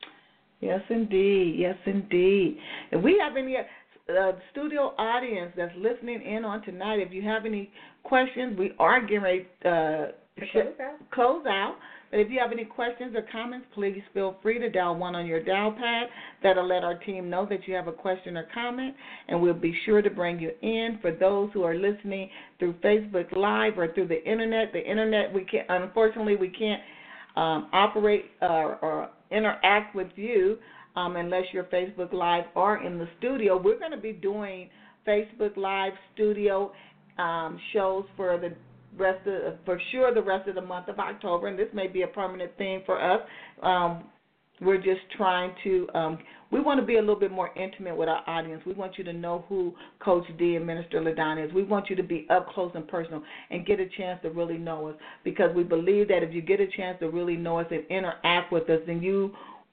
Yes, indeed. Yes, indeed. If we have any uh, studio audience that's listening in on tonight, if you have any questions, we are getting ready uh, to close out. close out. But if you have any questions or comments, please feel free to dial one on your dial pad. That'll let our team know that you have a question or comment, and we'll be sure to bring you in. For those who are listening through Facebook Live or through the Internet, the Internet, we can't, unfortunately, we can't um, operate uh, or interact with you um, unless you're Facebook Live or in the studio. We're going to be doing Facebook Live studio um, shows for the rest of, for sure the rest of the month of October, and this may be a permanent thing for us. Um, We're just trying to, um, we want to be a little bit more intimate with our audience. We want you to know who Coach D and Minister LaDonna is. We want you to be up close and personal and get a chance to really know us, because we believe that if you get a chance to really know us and interact with us, then you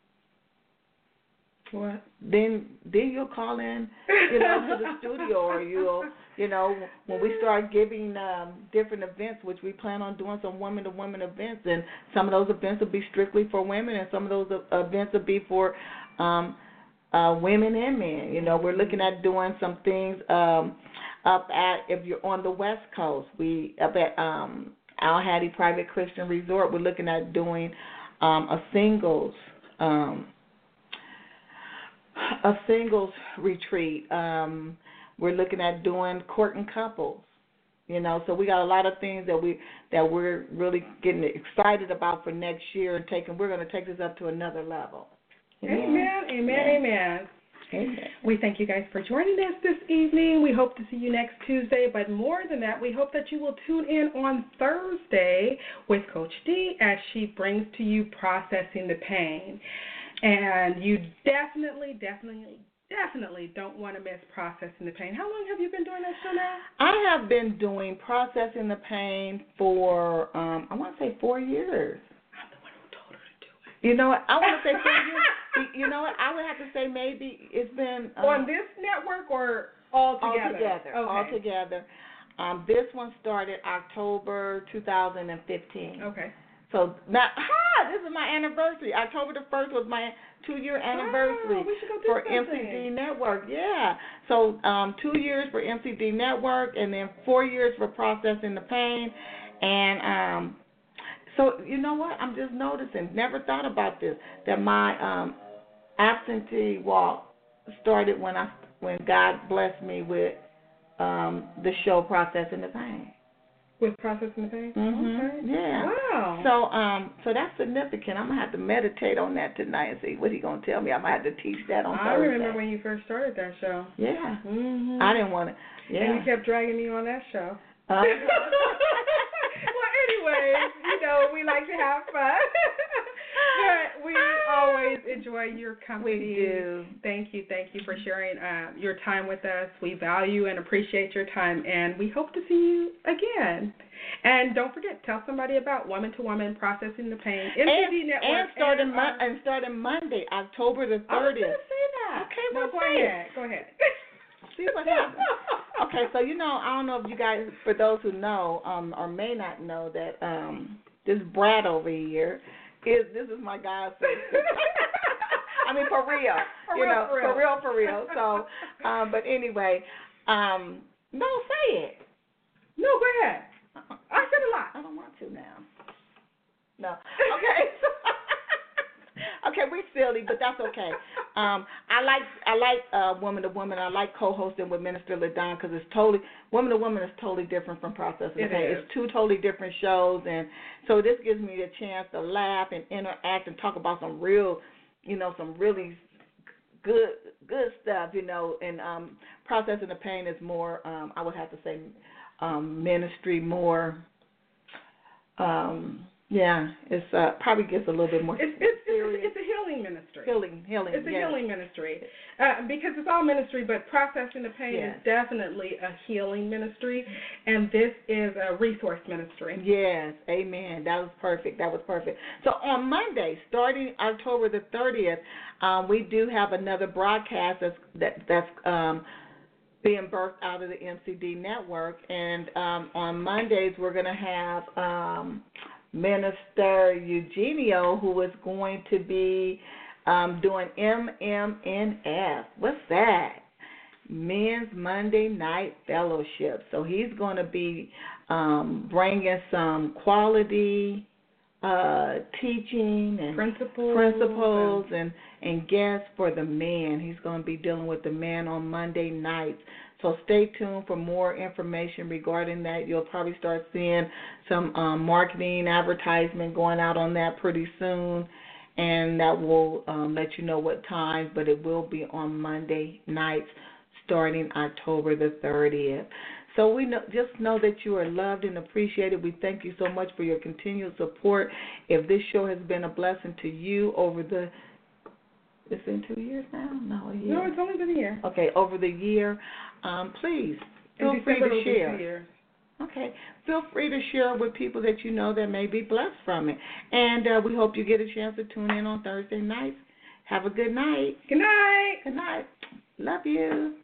What? Then then you'll call in, you know, to the studio, or you'll, you know, when we start giving um, different events, which we plan on doing some women-to-women events, and some of those events will be strictly for women, and some of those events will be for um, uh, women and men. You know, we're looking at doing some things um, up at, if you're on the West Coast, we up at um, Al Hattie Private Christian Resort, we're looking at doing um, a singles um a singles retreat. Um, we're looking at doing courting couples. You know, so we got a lot of things that we that we're really getting excited about for next year, and taking. We're going to take this up to another level. Amen. Amen. Amen. Amen. Amen. We thank you guys for joining us this evening. We hope to see you next Tuesday, but more than that, we hope that you will tune in on Thursday with Coach D as she brings to you Processing the Pain. And you definitely, definitely, definitely don't want to miss Processing the Pain. How long have you been doing that show now? I have been doing Processing the Pain for, um, I want to say four years. I'm the one who told her to do it. You know what? I want to say four years. You know what? I would have to say maybe it's been. Um, on this network or all together? All together. Okay. All together. Um, this one started October two thousand fifteen. Okay. So now, ha! This is my anniversary. October the first was my two-year anniversary wow, we should go do for something. M C D Network. Yeah. So um, two years for M C D Network, and then four years for Processing the Pain. And um, so you know what? I'm just noticing. Never thought about this. That my um, absentee walk started when I when God blessed me with um, the show Processing the Pain. With Processing the Pain? Mm-hmm. Okay. Yeah. Wow. So um, so that's significant. I'm gonna have to meditate on that tonight and see what he's gonna tell me. I might have to teach that on I Thursday. remember when you first started that show. Yeah. Mm-hmm. I didn't want to. Yeah. And you kept dragging me on that show. Uh, well, anyway, you know, we like to have fun. But we always enjoy your company. We do. Thank you, thank you for sharing uh, your time with us. We value and appreciate your time, and we hope to see you again. And don't forget, tell somebody about Woman to Woman Processing the Pain, M C D and, Network. And starting, and, Mon- and starting Monday, October the thirtieth. I was going to say that. Okay, no, well, go say ahead. Go ahead. See what happens. Okay, so you know, I don't know if you guys, for those who know, um, or may not know, that um, this Brad over here is this is my God's sister. I mean, for real, For you real, know, for real. for real, for real. So, um, but anyway, um, no, say it. No, go ahead. I said a lot. I don't want to now. No. Okay. Okay, we're silly, but that's okay. Um, I like I like uh, Woman to Woman. I like co-hosting with Minister LaDonna because it's totally Woman to Woman is totally different from Processing the It Pain. is. It's two totally different shows, and so this gives me the chance to laugh and interact and talk about some real, you know, some really good good stuff, you know. And um, Processing the Pain is more, um, I would have to say, um, ministry more. Um, Yeah, it's uh, probably gets a little bit more It's it's, serious. it's, it's a healing ministry. Healing, healing. It's a yes. healing ministry uh, because it's all ministry, but Processing the Pain Yes. is definitely a healing ministry, and this is a resource ministry. Yes, amen. That was perfect. That was perfect. So on Monday, starting October the thirtieth, um, we do have another broadcast that's that, that's um, being birthed out of the M C D Network, and um, on Mondays we're going to have um, Minister Eugenio, who is going to be um, doing M M N F. What's that? Men's Monday Night Fellowship. So he's going to be um, bringing some quality uh, teaching and Principles, principles and, and guests for the men. He's going to be dealing with the men on Monday nights. So stay tuned for more information regarding that. You'll probably start seeing some um, marketing advertisement going out on that pretty soon, and that will um, let you know what times, but it will be on Monday nights starting October the thirtieth. So we know, just know that you are loved and appreciated. We thank you so much for your continued support. If this show has been a blessing to you over the It's been two years now? No, a year. No, it's only been a year. Okay, over the year, um, please feel In free December, to it'll be share. two years. Okay, feel free to share with people that you know that may be blessed from it. And uh, we hope you get a chance to tune in on Thursday nights. Have a good night. Good night. Good night. Love you.